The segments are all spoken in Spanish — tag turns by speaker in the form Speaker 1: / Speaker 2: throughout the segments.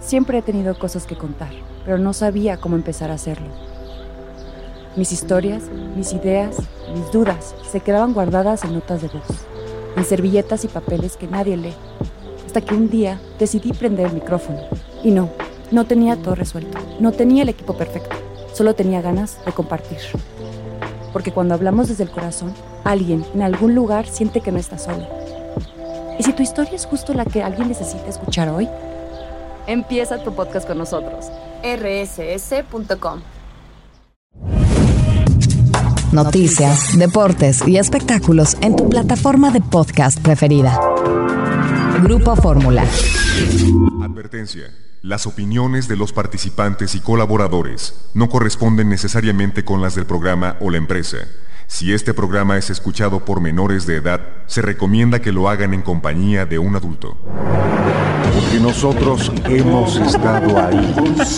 Speaker 1: Siempre he tenido cosas que contar, pero no sabía cómo empezar a hacerlo. Mis historias, mis ideas, mis dudas se quedaban guardadas en notas de voz, en servilletas y papeles que nadie lee, hasta que un día decidí prender el micrófono. Y no tenía todo resuelto, no tenía el equipo perfecto, solo tenía ganas de compartir. Porque cuando hablamos desde el corazón, alguien en algún lugar siente que no está solo. ¿Y si tu historia es justo la que alguien necesita escuchar hoy? Empieza tu podcast con nosotros. rss.com.
Speaker 2: Noticias, deportes y espectáculos en tu plataforma de podcast preferida. Grupo Fórmula.
Speaker 3: Advertencia. Las opiniones de los participantes y colaboradores no corresponden necesariamente con las del programa o la empresa. Si este programa es escuchado por menores de edad, se recomienda que lo hagan en compañía de un adulto.
Speaker 4: Porque nosotros hemos estado ahí.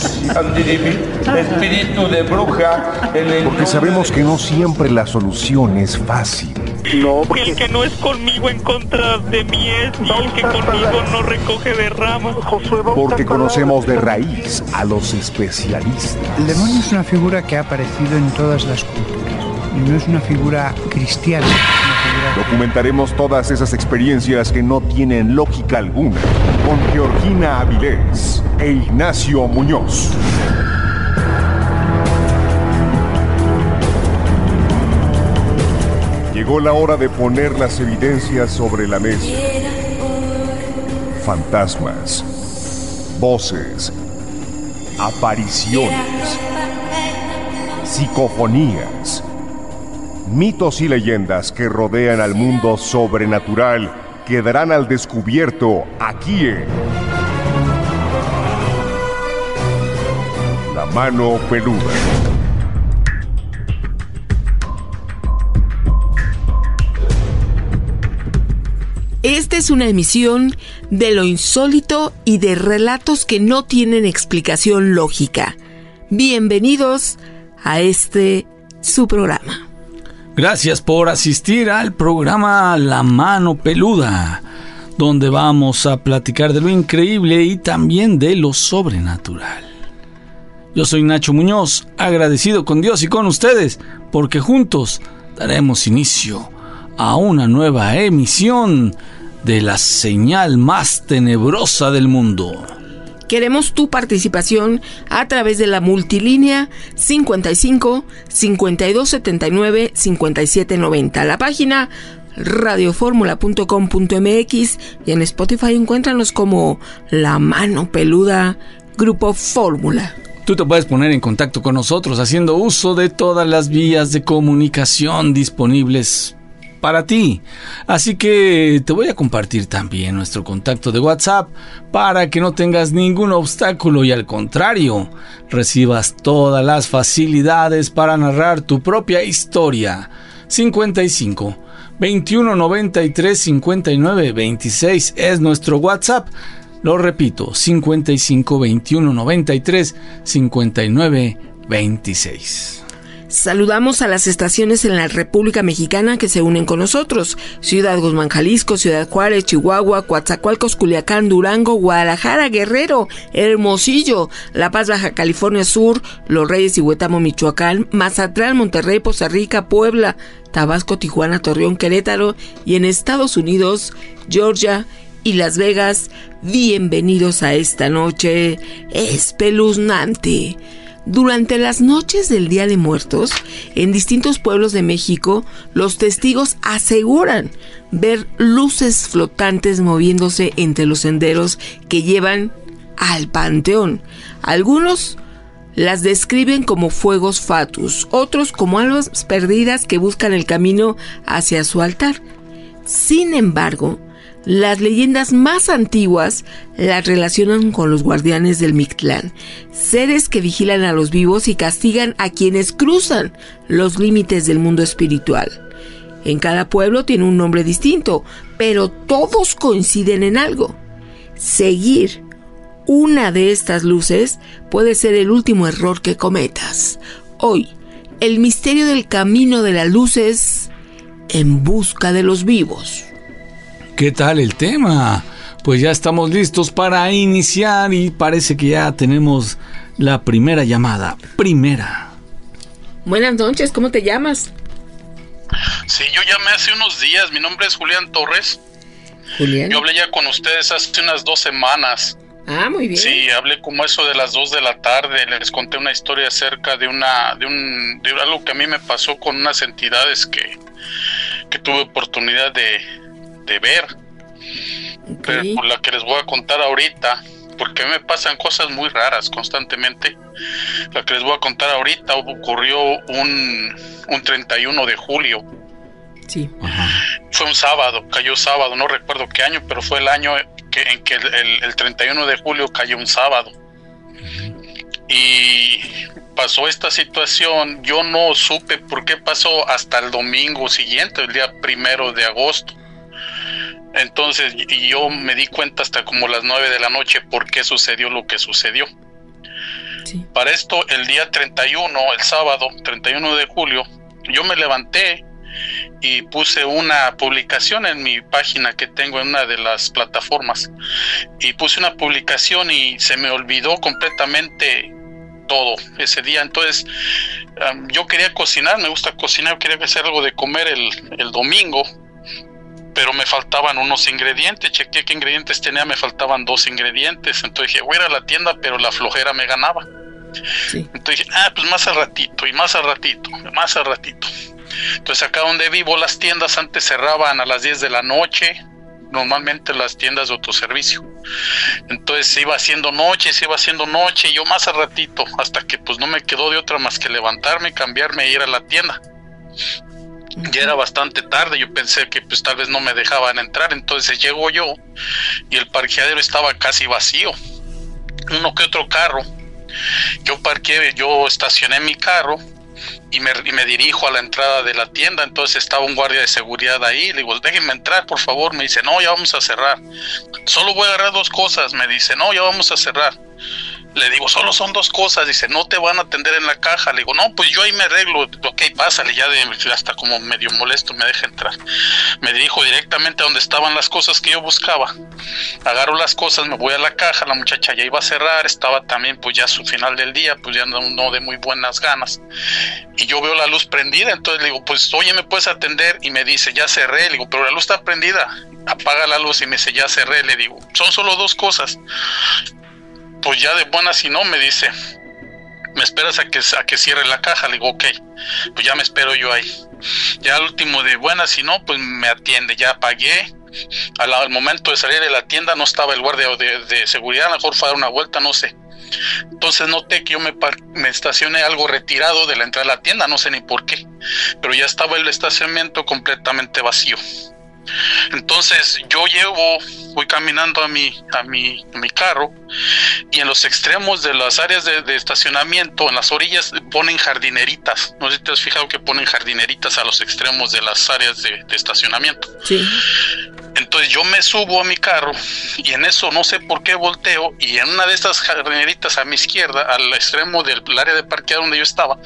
Speaker 5: Espíritu de bruja.
Speaker 4: Porque sabemos que no siempre la solución es fácil.
Speaker 5: No,
Speaker 6: el que no es conmigo en contra de mí es, y el que conmigo no recoge de ramas.
Speaker 4: Porque conocemos de raíz a los especialistas.
Speaker 7: El demonio es una figura que ha aparecido en todas las culturas. Y no es una figura cristiana.
Speaker 4: Documentaremos todas esas experiencias que no tienen lógica alguna con Georgina Avilés e Ignacio Muñoz. Llegó la hora de poner las evidencias sobre la mesa. Fantasmas, voces, apariciones, psicofonías, mitos y leyendas que rodean al mundo sobrenatural quedarán al descubierto aquí en La Mano Peluda.
Speaker 8: Esta es una emisión de lo insólito y de relatos que no tienen explicación lógica. Bienvenidos a su programa.
Speaker 9: Gracias por asistir al programa La Mano Peluda, donde vamos a platicar de lo increíble y también de lo sobrenatural. Yo soy Nacho Muñoz, agradecido con Dios y con ustedes, porque juntos daremos inicio a una nueva emisión de la señal más tenebrosa del mundo.
Speaker 8: Queremos tu participación a través de la multilínea 55 52 79 57 90, la página radioformula.com.mx y en Spotify encuéntranos como La Mano Peluda, Grupo Fórmula.
Speaker 9: Tú te puedes poner en contacto con nosotros haciendo uso de todas las vías de comunicación disponibles para ti. Así que te voy a compartir también nuestro contacto de WhatsApp para que no tengas ningún obstáculo y al contrario, recibas todas las facilidades para narrar tu propia historia. 55 21 93 59 26 es nuestro WhatsApp. Lo repito, 55 21 93 59 26.
Speaker 8: Saludamos a las estaciones en la República Mexicana que se unen con nosotros: Ciudad Guzmán, Jalisco, Ciudad Juárez, Chihuahua, Coatzacoalcos, Culiacán, Durango, Guadalajara, Guerrero, Hermosillo, La Paz, Baja California Sur, Los Reyes y Huetamo, Michoacán, Mazatlán, Monterrey, Poza Rica, Puebla, Tabasco, Tijuana, Torreón, Querétaro y en Estados Unidos, Georgia y Las Vegas. Bienvenidos a esta noche espeluznante. Durante las noches del Día de Muertos, en distintos pueblos de México, los testigos aseguran ver luces flotantes moviéndose entre los senderos que llevan al panteón. Algunos las describen como fuegos fatuos, otros como almas perdidas que buscan el camino hacia su altar. Sin embargo, las leyendas más antiguas las relacionan con los guardianes del Mictlán, seres que vigilan a los vivos y castigan a quienes cruzan los límites del mundo espiritual. En cada pueblo tiene un nombre distinto, pero todos coinciden en algo: seguir una de estas luces puede ser el último error que cometas. Hoy, el misterio del camino de las luces en busca de los vivos.
Speaker 9: ¿Qué tal el tema? Pues ya estamos listos para iniciar y parece que ya tenemos la primera llamada.
Speaker 8: Buenas noches, ¿cómo te llamas?
Speaker 10: Sí, yo llamé hace unos días, mi nombre es Julián Torres.
Speaker 8: Julián.
Speaker 10: Yo hablé ya con ustedes hace unas 2 semanas.
Speaker 8: Ah, muy bien.
Speaker 10: Sí, hablé como eso de las 2 de la tarde, les conté una historia acerca de algo que a mí me pasó con unas entidades que tuve oportunidad de ver. Okay. Pero por la que les voy a contar ahorita, porque a mí me pasan cosas muy raras constantemente. La que les voy a contar ahorita ocurrió un 31 de julio.
Speaker 8: Sí.
Speaker 10: Fue un sábado, cayó sábado, no recuerdo qué año, pero fue el año en que el 31 de julio cayó un sábado. Y pasó esta situación, yo no supe por qué pasó hasta el domingo siguiente, el día 1 de agosto. Entonces, y yo me di cuenta hasta como las 9 de la noche por qué sucedió lo que sucedió.
Speaker 8: Sí.
Speaker 10: Para esto, el día 31, el sábado, 31 de julio, yo me levanté y puse una publicación en mi página que tengo en una de las plataformas. Y puse una publicación y se me olvidó completamente todo ese día. Entonces, yo quería cocinar, me gusta cocinar, quería hacer algo de comer el domingo. Pero me faltaban unos ingredientes, chequeé qué ingredientes tenía, me faltaban 2 ingredientes, entonces dije, voy a ir a la tienda, pero la flojera me ganaba.
Speaker 8: Sí.
Speaker 10: Entonces dije, pues más al ratito. Entonces acá donde vivo las tiendas antes cerraban a las 10 de la noche, normalmente las tiendas de autoservicio. Entonces se iba haciendo noche, y yo más al ratito, hasta que pues no me quedó de otra más que levantarme, cambiarme e ir a la tienda. Ya era bastante tarde, yo pensé que pues tal vez no me dejaban entrar, entonces llego yo y el parqueadero estaba casi vacío, uno que otro carro. Yo estacioné mi carro y me dirijo a la entrada de la tienda, entonces estaba un guardia de seguridad ahí, le digo, déjenme entrar por favor, me dice, no, ya vamos a cerrar, solo voy a agarrar 2 cosas, me dice, no, ya vamos a cerrar. Le digo, solo son 2 cosas, dice, no te van a atender en la caja. Le digo, no, pues yo ahí me arreglo, ok, pásale, ya hasta como medio molesto me deja entrar. Me dirijo directamente a donde estaban las cosas que yo buscaba, agarro las cosas, me voy a la caja, la muchacha ya iba a cerrar, estaba también pues ya su final del día, pues ya no de muy buenas ganas, y yo veo la luz prendida, entonces le digo, pues oye, ¿me puedes atender? Y me dice, ya cerré. Le digo, pero la luz está prendida, apaga la luz, y me dice, ya cerré. Le digo, son solo 2 cosas. Pues ya de buenas y no, me dice, ¿me esperas a que cierre la caja? Le digo, ok, pues ya me espero yo ahí. Ya al último de buenas y no, pues me atiende, ya pagué. Al momento de salir de la tienda no estaba el guardia de seguridad, a lo mejor fue a dar una vuelta, no sé. Entonces noté que yo me estacioné algo retirado de la entrada de la tienda, no sé ni por qué, pero ya estaba el estacionamiento completamente vacío. Entonces yo voy caminando a mi carro, y en los extremos de las áreas de estacionamiento, en las orillas, ponen jardineritas. No sé si te has fijado que ponen jardineritas a los extremos de las áreas de estacionamiento.
Speaker 8: Sí.
Speaker 10: Entonces yo me subo a mi carro y en eso no sé por qué volteo, y en una de estas jardineritas a mi izquierda, al extremo del área de parqueado donde yo estaba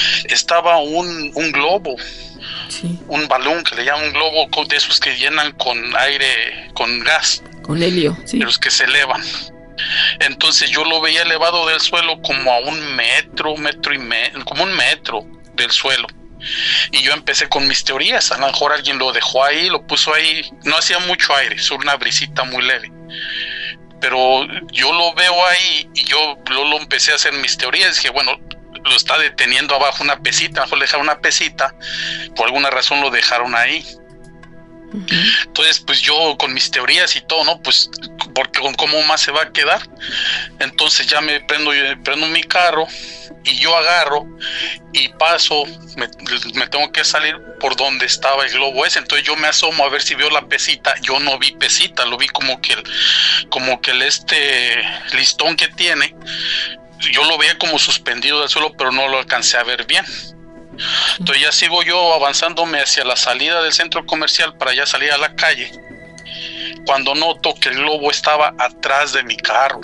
Speaker 10: un globo.
Speaker 8: Sí.
Speaker 10: Un balón que le llaman un globo, de esos que llenan con aire, con gas,
Speaker 8: con helio, sí.
Speaker 10: De los que se elevan. Entonces yo lo veía elevado del suelo como a 1 metro, como 1 metro del suelo. Y yo empecé con mis teorías, a lo mejor alguien lo dejó ahí, lo puso ahí, no hacía mucho aire, solo una brisita muy leve. Pero yo lo veo ahí y yo lo empecé a hacer mis teorías, dije, bueno, lo está deteniendo abajo una pesita, a lo mejor le dejaron una pesita, por alguna razón lo dejaron ahí. Uh-huh. Entonces pues yo con mis teorías y todo, ¿no? Pues porque cómo más se va a quedar. Entonces ya me prendo mi carro y yo agarro y paso, me tengo que salir por donde estaba el globo ese. Entonces yo me asomo a ver si veo la pesita. Yo no vi pesita, lo vi como que el listón que tiene, yo lo veía como suspendido del suelo, pero no lo alcancé a ver bien. Entonces ya sigo yo avanzándome hacia la salida del centro comercial para ya salir a la calle, cuando noto que el globo estaba atrás de mi carro.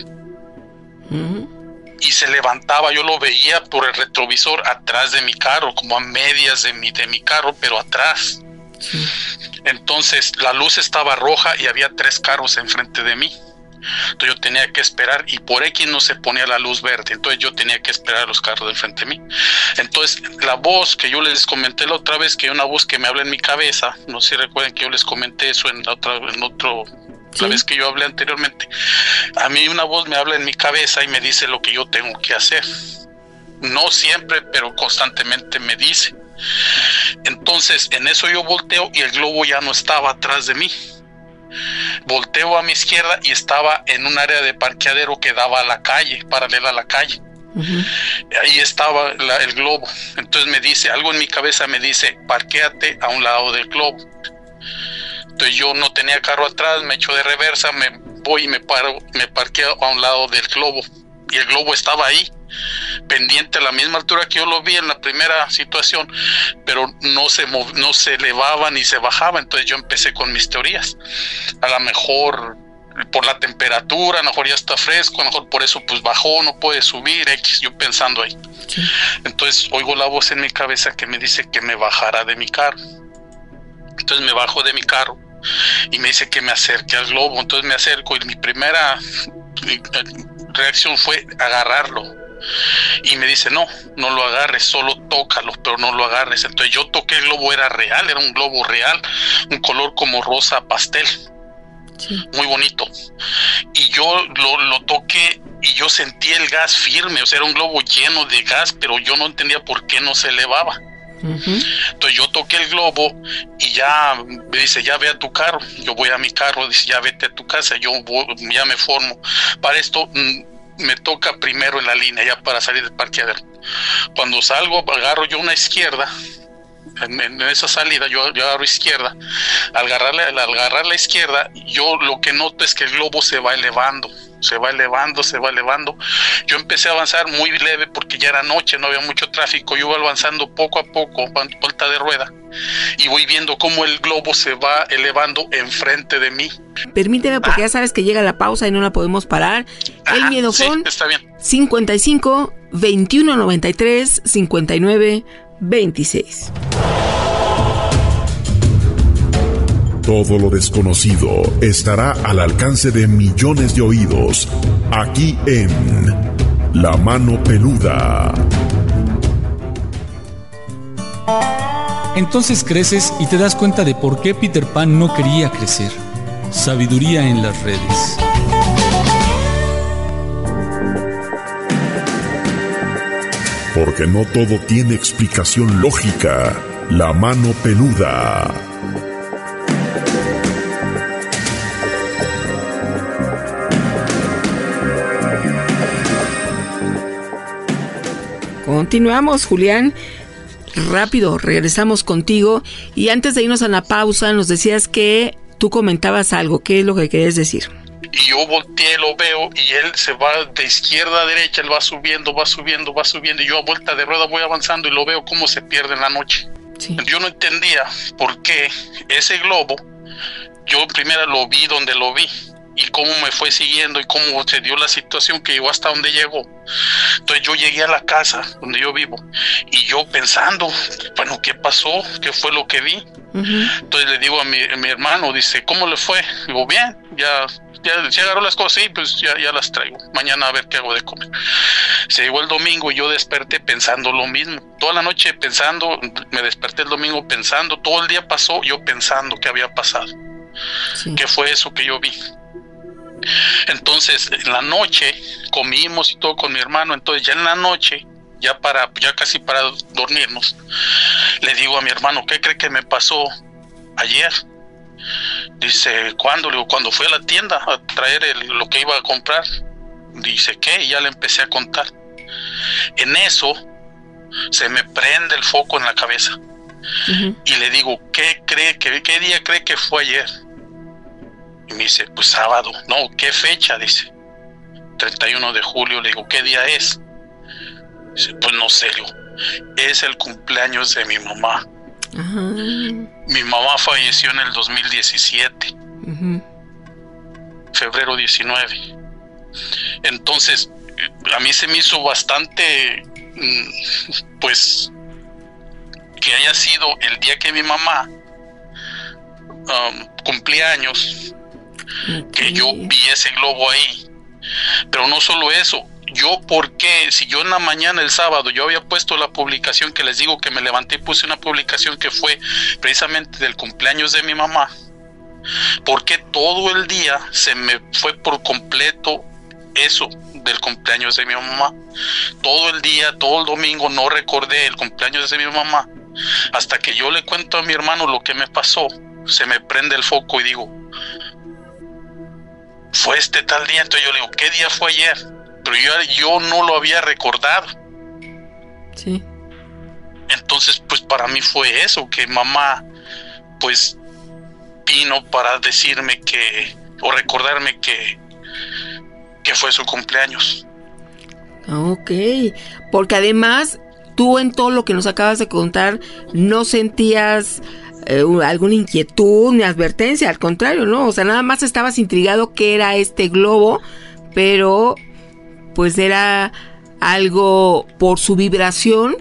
Speaker 10: Y se levantaba, yo lo veía por el retrovisor atrás de mi carro, como a medias de mi carro, pero atrás.
Speaker 8: Sí.
Speaker 10: Entonces la luz estaba roja y había 3 carros enfrente de mí. Entonces yo tenía que esperar y por X no se ponía la luz verde, entonces yo tenía que esperar a los carros de enfrente de mí. Entonces la voz que yo les comenté la otra vez, que hay una voz que me habla en mi cabeza, no sé si recuerden que yo les comenté eso la vez que yo hablé anteriormente. A mí una voz me habla en mi cabeza y me dice lo que yo tengo que hacer. No siempre, pero constantemente me dice. Entonces en eso yo volteo y el globo ya no estaba atrás de mí. Volteo a mi izquierda y estaba en un área de parqueadero que daba a la calle, paralela a la calle. Ahí estaba el globo. Entonces me dice, algo en mi cabeza me dice, parquéate a un lado del globo. Entonces yo no tenía carro atrás, me echo de reversa, me voy y me parqueo a un lado del globo. Y el globo estaba ahí, pendiente a la misma altura que yo lo vi en la primera situación, pero no se elevaba ni se bajaba. Entonces yo empecé con mis teorías. A lo mejor por la temperatura, a lo mejor ya está fresco, a lo mejor por eso pues bajó, no puede subir, X, yo pensando ahí. Sí. Entonces oigo la voz en mi cabeza que me dice que me bajara de mi carro. Entonces me bajo de mi carro y me dice que me acerque al globo. Entonces me acerco y mi primera reacción fue agarrarlo. Y me dice, no lo agarres, solo tócalo, pero no lo agarres. Entonces yo toqué el globo, era real, era un globo real, un color como rosa pastel. Sí. Muy bonito. Y yo lo toqué y yo sentí el gas firme, o sea, era un globo lleno de gas, pero yo no entendía por qué no se elevaba. Entonces yo toqué el globo y ya me dice, ya ve a tu carro. Yo voy a mi carro, dice, ya vete a tu casa. Yo ya me formo. Para esto me toca primero en la línea, ya para salir del parqueadero. Cuando salgo, agarro yo una izquierda. En esa salida yo agarro izquierda. Al agarrar la izquierda, yo lo que noto es que el globo se va elevando. Yo empecé a avanzar muy leve porque ya era noche, no había mucho tráfico. Yo iba avanzando poco a poco, vuelta de rueda, y voy viendo cómo el globo se va elevando enfrente de mí.
Speaker 8: Permíteme, porque ya sabes que llega la pausa y no la podemos parar. El Miedofón,
Speaker 10: sí, está bien.
Speaker 8: 55 21 93 59 26.
Speaker 3: Todo lo desconocido estará al alcance de millones de oídos, aquí en La Mano Peluda.
Speaker 9: Entonces creces y te das cuenta de por qué Peter Pan no quería crecer. Sabiduría en las redes.
Speaker 3: Porque no todo tiene explicación lógica. La Mano Peluda.
Speaker 8: Continuamos, Julián. Rápido, regresamos contigo. Y antes de irnos a la pausa, nos decías que tú comentabas algo. ¿Qué es lo que querías decir?
Speaker 10: Y yo volteé, lo veo, y él se va de izquierda a derecha, él va subiendo, y yo a vuelta de rueda voy avanzando y lo veo cómo se pierde en la noche. Sí. Yo no entendía por qué ese globo, yo primero lo vi donde lo vi, y cómo me fue siguiendo, y cómo se dio la situación que llegó hasta donde llegó. Entonces yo llegué a la casa donde yo vivo, y yo pensando, bueno, ¿qué pasó? ¿Qué fue lo que vi? Entonces le digo a mi hermano, dice, ¿cómo le fue? Digo, bien, ya agarró las cosas, sí, pues ya las traigo. Mañana a ver qué hago de comer. Se llegó el domingo y yo desperté pensando lo mismo. Toda la noche pensando, me desperté el domingo pensando, todo el día pasó yo pensando qué había pasado. Sí. ¿Qué fue eso que yo vi? Entonces, en la noche comimos y todo con mi hermano. Entonces, ya en la noche, ya casi para dormirnos, le digo a mi hermano, ¿qué cree que me pasó ayer? Dice, ¿cuándo? Le digo, cuando fui a la tienda a traer lo que iba a comprar. Dice, ¿qué? Y ya le empecé a contar. En eso se me prende el foco en la cabeza. Y le digo, ¿qué día cree que fue ayer? Y me dice, pues sábado. No, ¿qué fecha? Dice, 31 de julio. Le digo, ¿qué día es? Dice, pues no sé. Le digo, es el cumpleaños de mi mamá. Mi mamá falleció en el 2017, febrero 19. Entonces a mí se me hizo bastante pues que haya sido el día que mi mamá cumpleaños, que yo vi ese globo ahí. Pero no solo eso, si yo en la mañana el sábado yo había puesto la publicación que les digo que me levanté y puse una publicación que fue precisamente del cumpleaños de mi mamá, porque todo el día se me fue por completo eso del cumpleaños de mi mamá? Todo el día, todo el domingo no recordé el cumpleaños de mi mamá, hasta que yo le cuento a mi hermano lo que me pasó, se me prende el foco y digo, fue este tal día. Entonces yo le digo, ¿qué día fue ayer? Pero yo no lo había recordado.
Speaker 8: Sí.
Speaker 10: Entonces, pues para mí fue eso, que mamá, pues, vino para decirme o recordarme que fue su cumpleaños.
Speaker 8: Ok, porque además, tú en todo lo que nos acabas de contar, no sentías alguna inquietud ni advertencia, al contrario, ¿no? O sea, nada más estabas intrigado qué era este globo, pero pues era algo por su vibración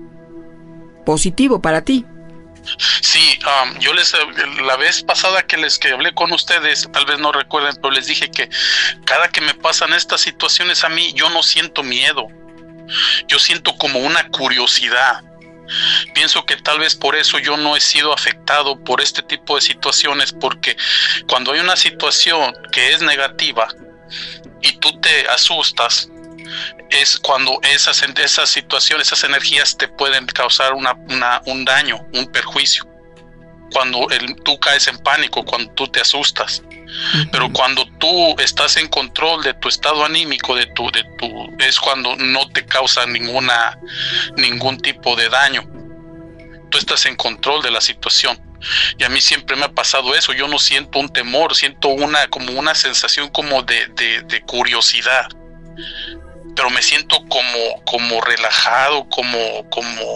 Speaker 8: positivo para ti.
Speaker 10: Sí, yo la vez pasada que hablé con ustedes, tal vez no recuerden, pero les dije que cada que me pasan estas situaciones a mí, yo no siento miedo, yo siento como una curiosidad. Pienso que tal vez por eso yo no he sido afectado por este tipo de situaciones, porque cuando hay una situación que es negativa y tú te asustas, es cuando esas situaciones, esas energías te pueden causar un daño, un perjuicio. Cuando tú caes en pánico, cuando tú te asustas. Pero cuando tú estás en control de tu estado anímico, es cuando no te causa ningún tipo de daño. Tú estás en control de la situación. Y a mí siempre me ha pasado eso. Yo no siento un temor, siento como una sensación como de curiosidad. Pero me siento como relajado, como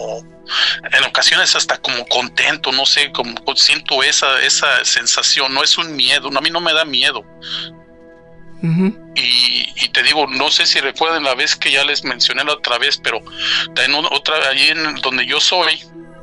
Speaker 10: en ocasiones hasta como contento, no sé, como siento esa sensación. No es un miedo, a mí no me da miedo. Uh-huh. Y te digo, no sé si recuerdan la vez que ya les mencioné la otra vez, pero allí en donde yo soy,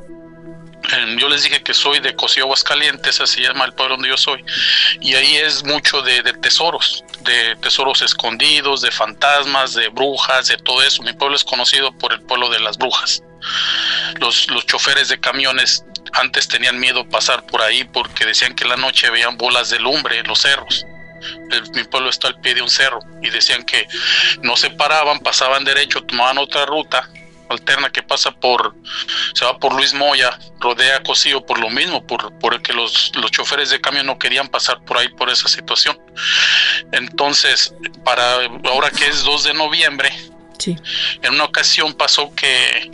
Speaker 10: yo les dije que soy de Cocío, Aguascalientes, así se llama el pueblo donde yo soy, y ahí es mucho de tesoros escondidos, de fantasmas, de brujas, de todo eso. Mi pueblo es conocido por el pueblo de las brujas. Los choferes de camiones antes tenían miedo pasar por ahí porque decían que en la noche veían bolas de lumbre en los cerros. Mi pueblo está al pie de un cerro y decían que no se paraban, pasaban derecho, tomaban otra ruta alterna que se va por Luis Moya, rodea Cocío por lo mismo, porque los choferes de camión no querían pasar por ahí por esa situación. Entonces, ahora que es 2 de noviembre,
Speaker 8: sí,
Speaker 10: en una ocasión pasó que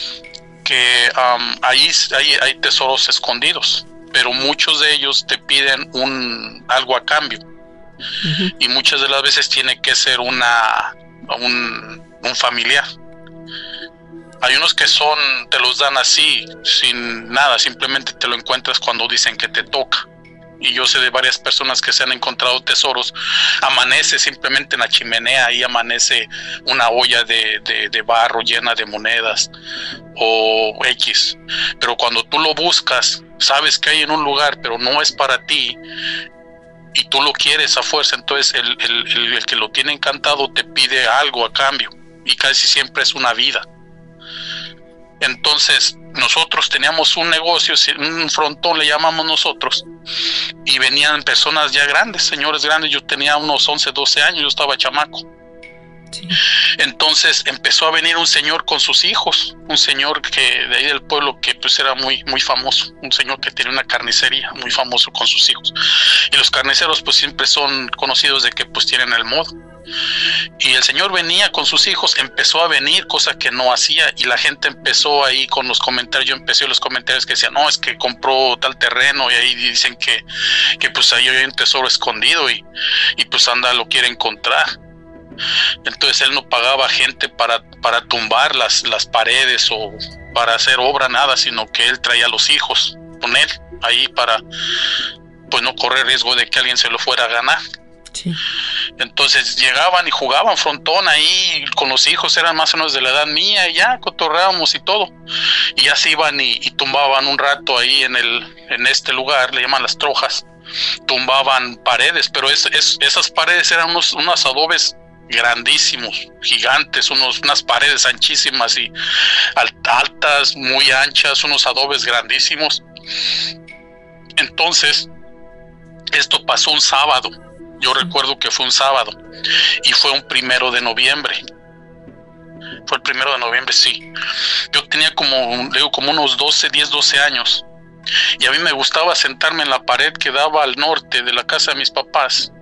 Speaker 10: ahí hay tesoros escondidos, pero muchos de ellos te piden algo a cambio. Uh-huh. Y muchas de las veces tiene que ser un familiar. Hay unos que te los dan así, sin nada, simplemente te lo encuentras cuando dicen que te toca. Y yo sé de varias personas que se han encontrado tesoros, amanece simplemente en la chimenea, ahí amanece una olla de barro llena de monedas o X. Pero cuando tú lo buscas, sabes que hay en un lugar, pero no es para ti, y tú lo quieres a fuerza, entonces el que lo tiene encantado te pide algo a cambio, y casi siempre es una vida. Entonces nosotros teníamos un negocio, un frontón le llamamos nosotros, y venían personas ya grandes, señores grandes. Yo tenía unos 11, 12 años, yo estaba chamaco. Sí. Entonces empezó a venir un señor con sus hijos, un señor que de ahí del pueblo que pues era muy, muy famoso, un señor que tiene una carnicería, muy famoso con sus hijos. Y los carniceros pues siempre son conocidos de que pues tienen el modo. Y el señor venía con sus hijos, empezó a venir, cosa que no hacía, y la gente empezó ahí con los comentarios. Yo empecé los comentarios que decían, no, es que compró tal terreno, y ahí dicen que pues ahí hay un tesoro escondido, y pues lo quiere encontrar. Entonces él no pagaba gente para tumbar las paredes o para hacer obra, nada, sino que él traía a los hijos con él ahí para pues no correr riesgo de que alguien se lo fuera a ganar.
Speaker 8: Sí.
Speaker 10: Entonces llegaban y jugaban frontón ahí con los hijos, eran más o menos de la edad mía, y ya cotorreábamos y todo. Y ya se iban y tumbaban un rato ahí en este lugar, le llaman Las Trojas. Tumbaban paredes, pero esas paredes eran unos adobes grandísimos, gigantes, unas paredes anchísimas y altas, muy anchas, unos adobes grandísimos. Entonces, esto pasó un sábado. Yo recuerdo que fue un sábado y fue un 1 de noviembre. Fue el 1 de noviembre, sí. Yo tenía como unos 12 años. Y a mí me gustaba sentarme en la pared que daba al norte de la casa de mis papás.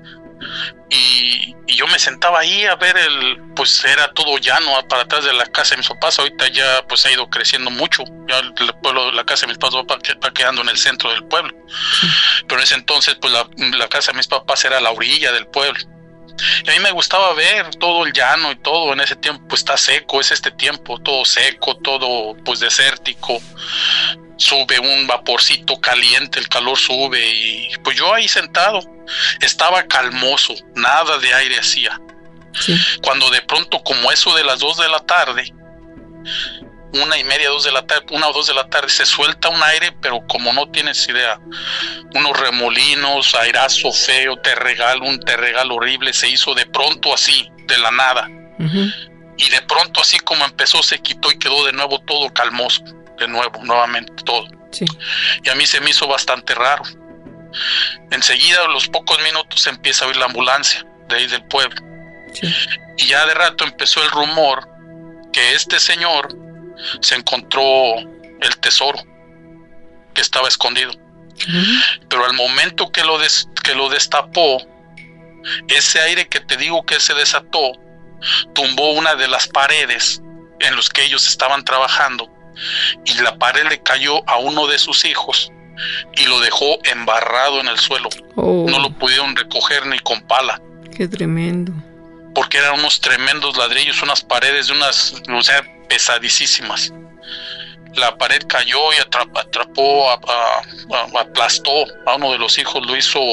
Speaker 10: Y yo me sentaba ahí a ver pues era todo llano para atrás de la casa de mis papás. Ahorita ya pues ha ido creciendo mucho. Ya el pueblo, la casa de mis papás va quedando en el centro del pueblo. Pero en ese entonces pues la casa de mis papás era a la orilla del pueblo. Y a mí me gustaba ver todo el llano y todo. En ese tiempo pues está seco, es este tiempo, todo seco, todo pues desértico. Sube un vaporcito caliente, el calor sube y pues yo ahí sentado estaba calmoso, nada de aire hacía. Sí. Cuando de pronto, como eso de las 2 de la tarde, 1:30, 2 de la tarde, 1 o 2 de la tarde, se suelta un aire, pero como no tienes idea, unos remolinos, airazo feo, un terregal horrible, se hizo de pronto así, de la nada. Uh-huh. Y de pronto así como empezó, se quitó y quedó de nuevo todo calmoso. Nuevamente todo. Sí. Y a mí se me hizo bastante raro. Enseguida, a los pocos minutos, empieza a oír la ambulancia de ahí del pueblo. Sí. Y ya de rato empezó el rumor que este señor se encontró el tesoro que estaba escondido. Uh-huh. Pero al momento que lo destapó, ese aire que te digo que se desató, tumbó una de las paredes en los que ellos estaban trabajando. Y la pared le cayó a uno de sus hijos y lo dejó embarrado en el suelo. Oh. No lo pudieron recoger ni con pala.
Speaker 8: Qué tremendo.
Speaker 10: Porque eran unos tremendos ladrillos, unas paredes pesadísimas. La pared cayó y atrapó, aplastó a uno de los hijos,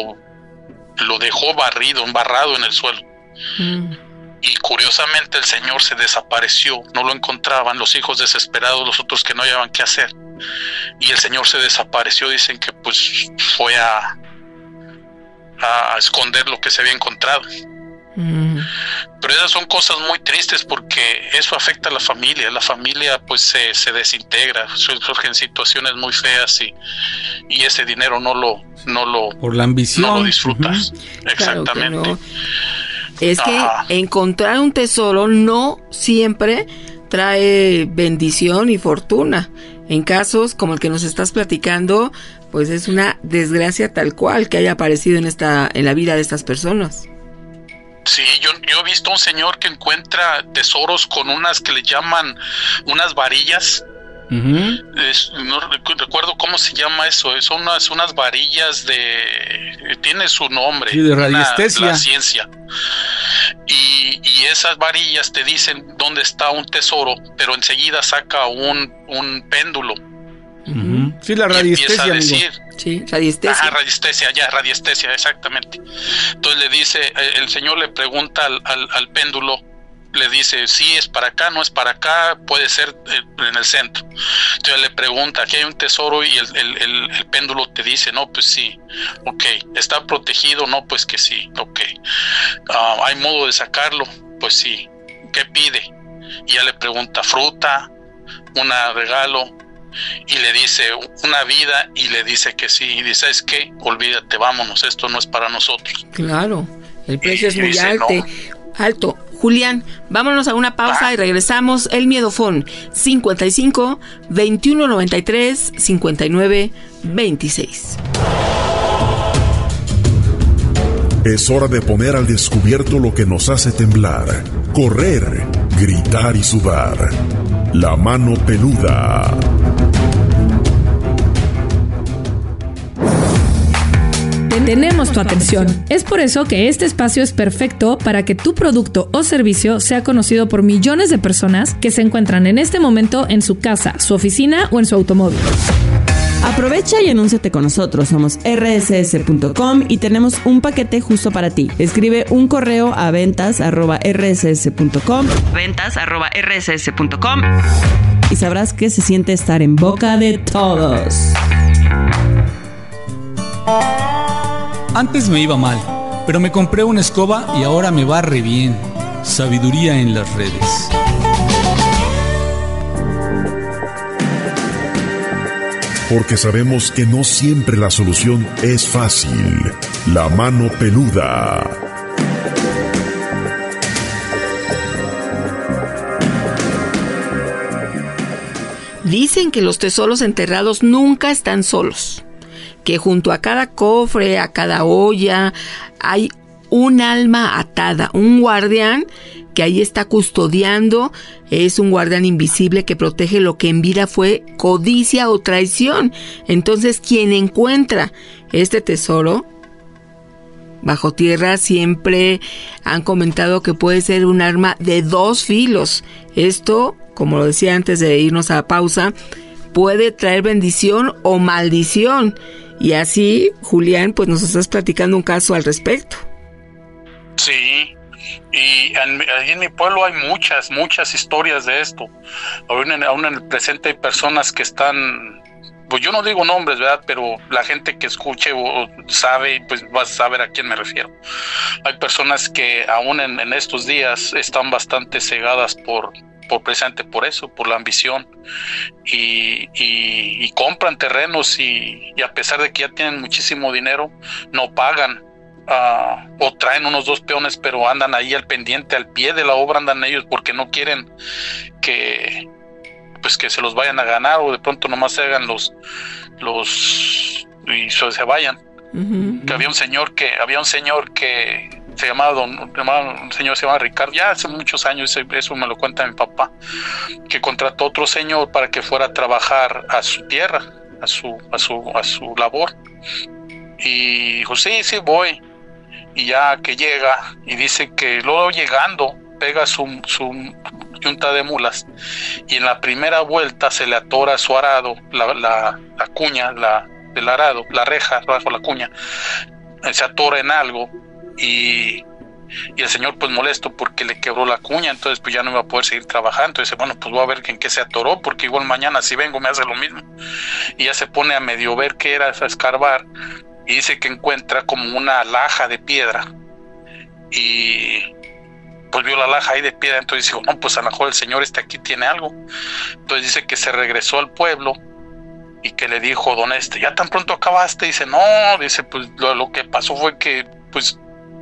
Speaker 10: lo dejó embarrado en el suelo. Y curiosamente el señor se desapareció, no lo encontraban, los hijos desesperados, los otros que no hallaban qué hacer, y el señor se desapareció. Dicen que pues fue a esconder lo que se había encontrado. Pero esas son cosas muy tristes porque eso afecta a la familia pues se desintegra, surgen situaciones muy feas y ese dinero no lo
Speaker 9: por la ambición
Speaker 10: no lo disfrutas.
Speaker 8: Uh-huh. Exactamente. Claro que no. Es que encontrar un tesoro no siempre trae bendición y fortuna. En casos como el que nos estás platicando, pues es una desgracia tal cual que haya aparecido en la vida de estas personas.
Speaker 10: Sí, yo he visto a un señor que encuentra tesoros con unas que le llaman unas varillas. Uh-huh. No recuerdo cómo se llama eso. Son unas varillas tiene su nombre.
Speaker 9: Sí, de radiestesia.
Speaker 10: La ciencia. Y esas varillas te dicen dónde está un tesoro, pero enseguida saca un péndulo.
Speaker 9: Uh-huh. Sí, la radiestesia.
Speaker 10: Y empieza a decir.
Speaker 8: Sí, radiestesia.
Speaker 10: Radiestesia, exactamente. Entonces le dice, el señor le pregunta al péndulo. Le dice, sí, es para acá, no es para acá, puede ser en el centro. Entonces le pregunta, aquí hay un tesoro, y el péndulo te dice, no, pues sí, ok. ¿Está protegido? No, pues que sí, ok. ¿Hay modo de sacarlo? Pues sí. ¿Qué pide? Y ya le pregunta, fruta, un regalo, y le dice una vida, y le dice que sí. Y dice, ¿sabes qué? Olvídate, vámonos, esto no es para nosotros.
Speaker 8: Claro, el precio es muy alto. Julián, vámonos a una pausa y regresamos. El Miedofón 55 21 93 59 26.
Speaker 11: Es hora de poner al descubierto lo que nos hace temblar, correr, gritar y sudar. La mano peluda.
Speaker 12: Tenemos tu atención. Es por eso que este espacio es perfecto para que tu producto o servicio sea conocido por millones de personas que se encuentran en este momento en su casa, su oficina o en su automóvil.
Speaker 13: Aprovecha y anúnciate con nosotros. Somos rss.com y tenemos un paquete justo para ti. Escribe un correo a ventas@rss.com y sabrás que se siente estar en boca de todos.
Speaker 9: Antes me iba mal, pero me compré una escoba y ahora me va re bien. Sabiduría en las redes.
Speaker 11: Porque sabemos que no siempre la solución es fácil. La mano peluda.
Speaker 8: Dicen que los tesoros enterrados nunca están solos, que junto a cada cofre, a cada olla, hay un alma atada, un guardián que ahí está custodiando. Es un guardián invisible que protege lo que en vida fue codicia o traición. Entonces, quien encuentra este tesoro bajo tierra, siempre han comentado que puede ser un arma de 2 filos. Esto, como lo decía antes de irnos a la pausa, puede traer bendición o maldición. Y así, Julián, pues nos estás platicando un caso al respecto.
Speaker 10: Sí, y ahí en mi pueblo hay muchas historias de esto. Aún en el presente hay personas que están, pues yo no digo nombres, ¿verdad? Pero la gente que escuche o sabe, pues va a saber a quién me refiero. Hay personas que aún en estos días están bastante cegadas por eso, por la ambición, y compran terrenos y a pesar de que ya tienen muchísimo dinero, no pagan. O traen unos 2 peones, pero andan ahí al pendiente, al pie de la obra andan ellos, porque no quieren que se los vayan a ganar, o de pronto nomás se hagan los y se vayan. Uh-huh. Que había un señor que se llamaba Ricardo, ya hace muchos años, eso me lo cuenta mi papá, que contrató a otro señor para que fuera a trabajar a su tierra, a su labor, y dijo, sí voy. Y ya que llega, y dice que luego llegando, pega su yunta de mulas, y en la primera vuelta se le atora su arado, la cuña del arado, la reja bajo la cuña, se atora en algo, y el señor pues molesto porque le quebró la cuña, entonces pues ya no iba a poder seguir trabajando. Entonces bueno, pues voy a ver en qué se atoró, porque igual mañana si vengo me hace lo mismo. Y ya se pone a medio ver qué era, a escarbar, y dice que encuentra como una laja de piedra, y pues vio la laja ahí de piedra. Entonces dijo, no, pues a lo mejor el señor aquí tiene algo. Entonces dice que se regresó al pueblo y que le dijo, don ¿ya tan pronto acabaste? Dice, no, dice, pues lo que pasó fue que pues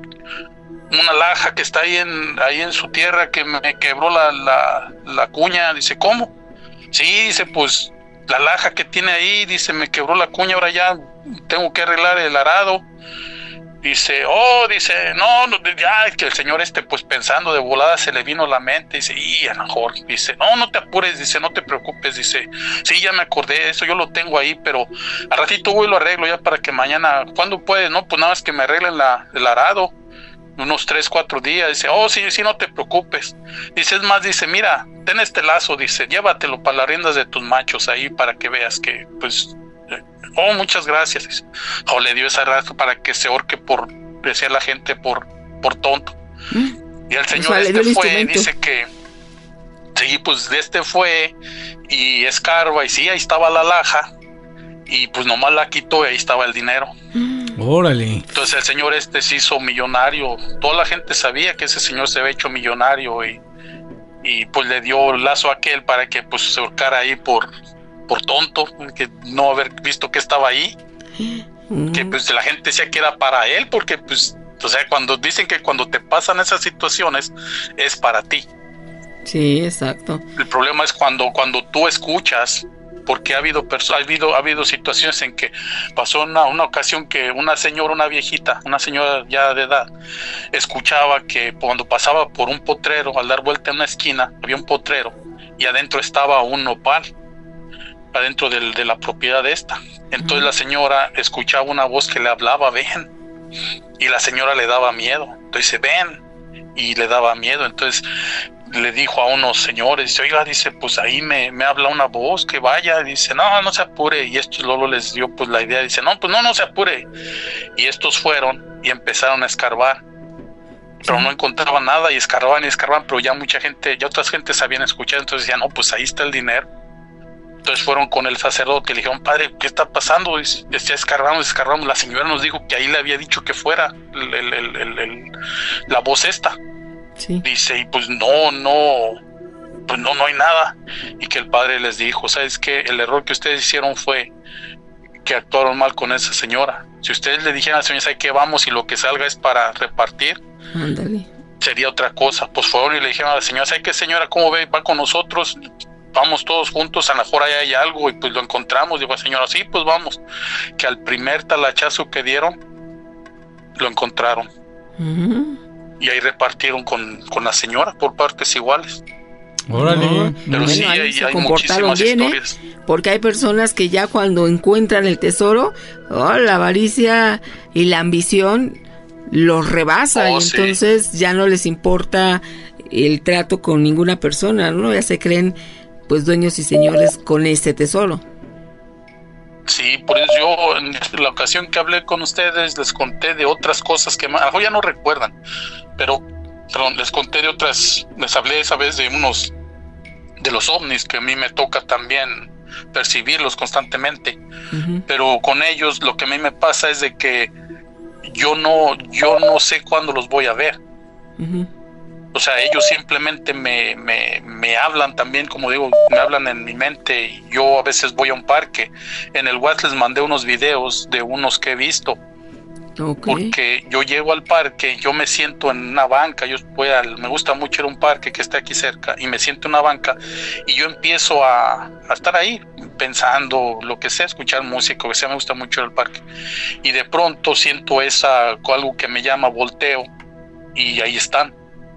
Speaker 10: una laja que está ahí en su tierra que me quebró la cuña. Dice, ¿cómo? Sí, dice, pues la laja que tiene ahí, dice, me quebró la cuña, ahora ya tengo que arreglar el arado. Dice, no, ya que el señor pues pensando de volada se le vino a la mente, dice, y a lo mejor, dice, no te apures, dice, no te preocupes, dice, sí, ya me acordé, eso yo lo tengo ahí, pero al ratito voy y lo arreglo ya para que mañana, ¿cuándo puedes? No, pues nada más que me arreglen el arado, unos 3-4 días. Dice, sí, no te preocupes. Dice, es más, dice, mira, ten este lazo, dice, llévatelo para las riendas de tus machos ahí para que veas que, pues, muchas gracias. Dice, le dio ese lazo para que se ahorque decía la gente, por tonto. Y el señor fue, dice que, sí, pues fue y escarba, y sí, ahí estaba la laja, y pues nomás la quitó y ahí estaba el dinero.
Speaker 9: Órale.
Speaker 10: Entonces el señor se hizo millonario. Toda la gente sabía que ese señor se había hecho millonario, y pues le dio el lazo a aquel para que pues se ahorcara ahí por tonto, que no haber visto que estaba ahí. Que pues la gente decía que era para él, porque pues, o sea, cuando dicen que cuando te pasan esas situaciones es para ti.
Speaker 8: Sí, exacto. El
Speaker 10: problema es cuando tú escuchas, porque ha habido situaciones en que pasó una ocasión que una señora ya de edad, escuchaba que cuando pasaba por un potrero, al dar vuelta en una esquina, había un potrero y adentro estaba un nopal, adentro de la propiedad de esta. Entonces la señora escuchaba una voz que le hablaba, ven, y la señora le daba miedo. Entonces dice, ven, y le daba miedo. Entonces le dijo a unos señores, dice, oiga, dice, pues ahí me habla una voz, que vaya. Dice, no se apure. Y estos Lolo les dio pues la idea, dice, no, pues no se apure. Y estos fueron y empezaron a escarbar, pero no encontraban nada, y escarbaban, pero ya otras gentes habían escuchado. Entonces decían, no, pues ahí está el dinero. Entonces fueron con el sacerdote y le dijeron, padre, ¿qué está pasando? Dice, escarbamos. La señora nos dijo que ahí le había dicho que fuera la voz esta.
Speaker 8: Sí.
Speaker 10: Dice, y pues no hay nada. Y que el padre les dijo, ¿sabes qué? El error que ustedes hicieron fue que actuaron mal con esa señora. Si ustedes le dijeran a la señora, ¿sabe qué? Vamos, y lo que salga es para repartir,
Speaker 8: ándale,
Speaker 10: sería otra cosa. Pues fueron y le dijeron a la señora, ¿sabe qué, señora? ¿Cómo ve? Va con nosotros, vamos todos juntos, a lo mejor ahí hay algo, y pues lo encontramos. Dijo la señora, sí, pues vamos. Que al primer talachazo que dieron, lo encontraron. Y ahí repartieron con la señora por partes iguales.
Speaker 9: Órale.
Speaker 10: Pero
Speaker 8: bueno,
Speaker 10: sí, hay muchísimas
Speaker 8: bien,
Speaker 10: historias.
Speaker 8: Porque hay personas que ya cuando encuentran el tesoro, la avaricia y la ambición los rebasa, y entonces ya no les importa el trato con ninguna persona, ¿no? Ya se creen pues dueños y señores con este tesoro.
Speaker 10: Sí, por eso yo en la ocasión que hablé con ustedes les conté de otras cosas que a lo mejor ya no recuerdan, pero les conté de otras. Les hablé esa vez de unos de los ovnis, que a mí me toca también percibirlos constantemente. Pero con ellos lo que a mí me pasa es de que yo no sé cuándo los voy a ver. O sea, ellos simplemente me hablan también, como digo, me hablan en mi mente. Y yo a veces voy a un parque. En el WhatsApp les mandé unos videos de unos que he visto. Porque yo llego al parque, yo me siento en una banca, me gusta mucho ir a un parque que está aquí cerca, y me siento en una banca y yo empiezo a estar ahí pensando lo que sea, escuchar música, o sea, me gusta mucho ir al parque, y de pronto siento algo que me llama, volteo y ahí están,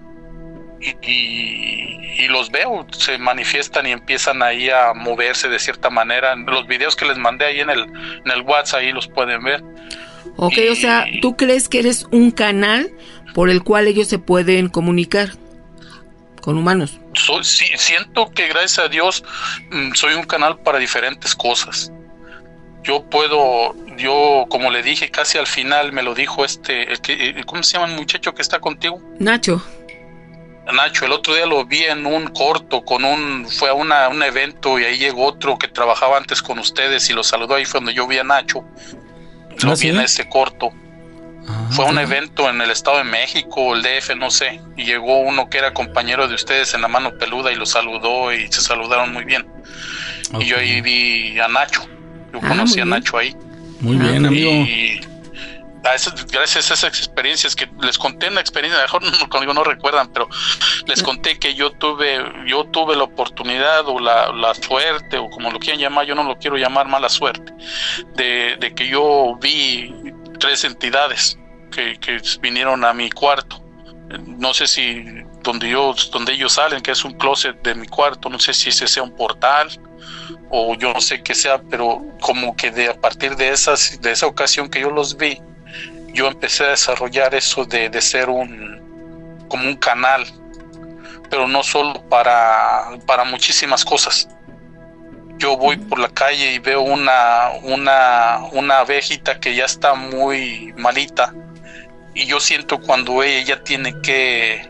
Speaker 10: y los veo, se manifiestan y empiezan ahí a moverse de cierta manera. Los videos que les mandé ahí en el WhatsApp, ahí los pueden ver.
Speaker 8: Ok, o sea, ¿tú crees que eres un canal por el cual ellos se pueden comunicar con humanos?
Speaker 10: Sí, siento que gracias a Dios soy un canal para diferentes cosas. Yo como le dije casi al final, me lo dijo ¿cómo se llama el muchacho que está contigo?
Speaker 8: Nacho,
Speaker 10: el otro día lo vi en un corto, fue a un evento, y ahí llegó otro que trabajaba antes con ustedes y lo saludó. Ahí fue donde yo vi a Nacho. Lo vi en ese corto. Fue un evento en el Estado de México, el DF, no sé, y llegó uno que era compañero de ustedes en La Mano Peluda y lo saludó, y se saludaron muy bien. Y yo ahí vi a Nacho. Yo conocí a Nacho ahí.
Speaker 9: Muy bien, amigo.
Speaker 10: Y gracias a esas experiencias que les conté, en la experiencia, mejor conmigo no recuerdan, pero les conté que yo tuve la oportunidad o la suerte, o como lo quieran llamar, yo no lo quiero llamar mala suerte, de que yo vi 3 entidades que vinieron a mi cuarto. No sé si donde ellos salen, que es un closet de mi cuarto, no sé si ese sea un portal o yo no sé qué sea, pero como que a partir de esa ocasión que yo los vi, yo empecé a desarrollar eso de ser como un canal, pero no solo para muchísimas cosas. Yo voy por la calle y veo una abejita que ya está muy malita, y yo siento cuando ella tiene que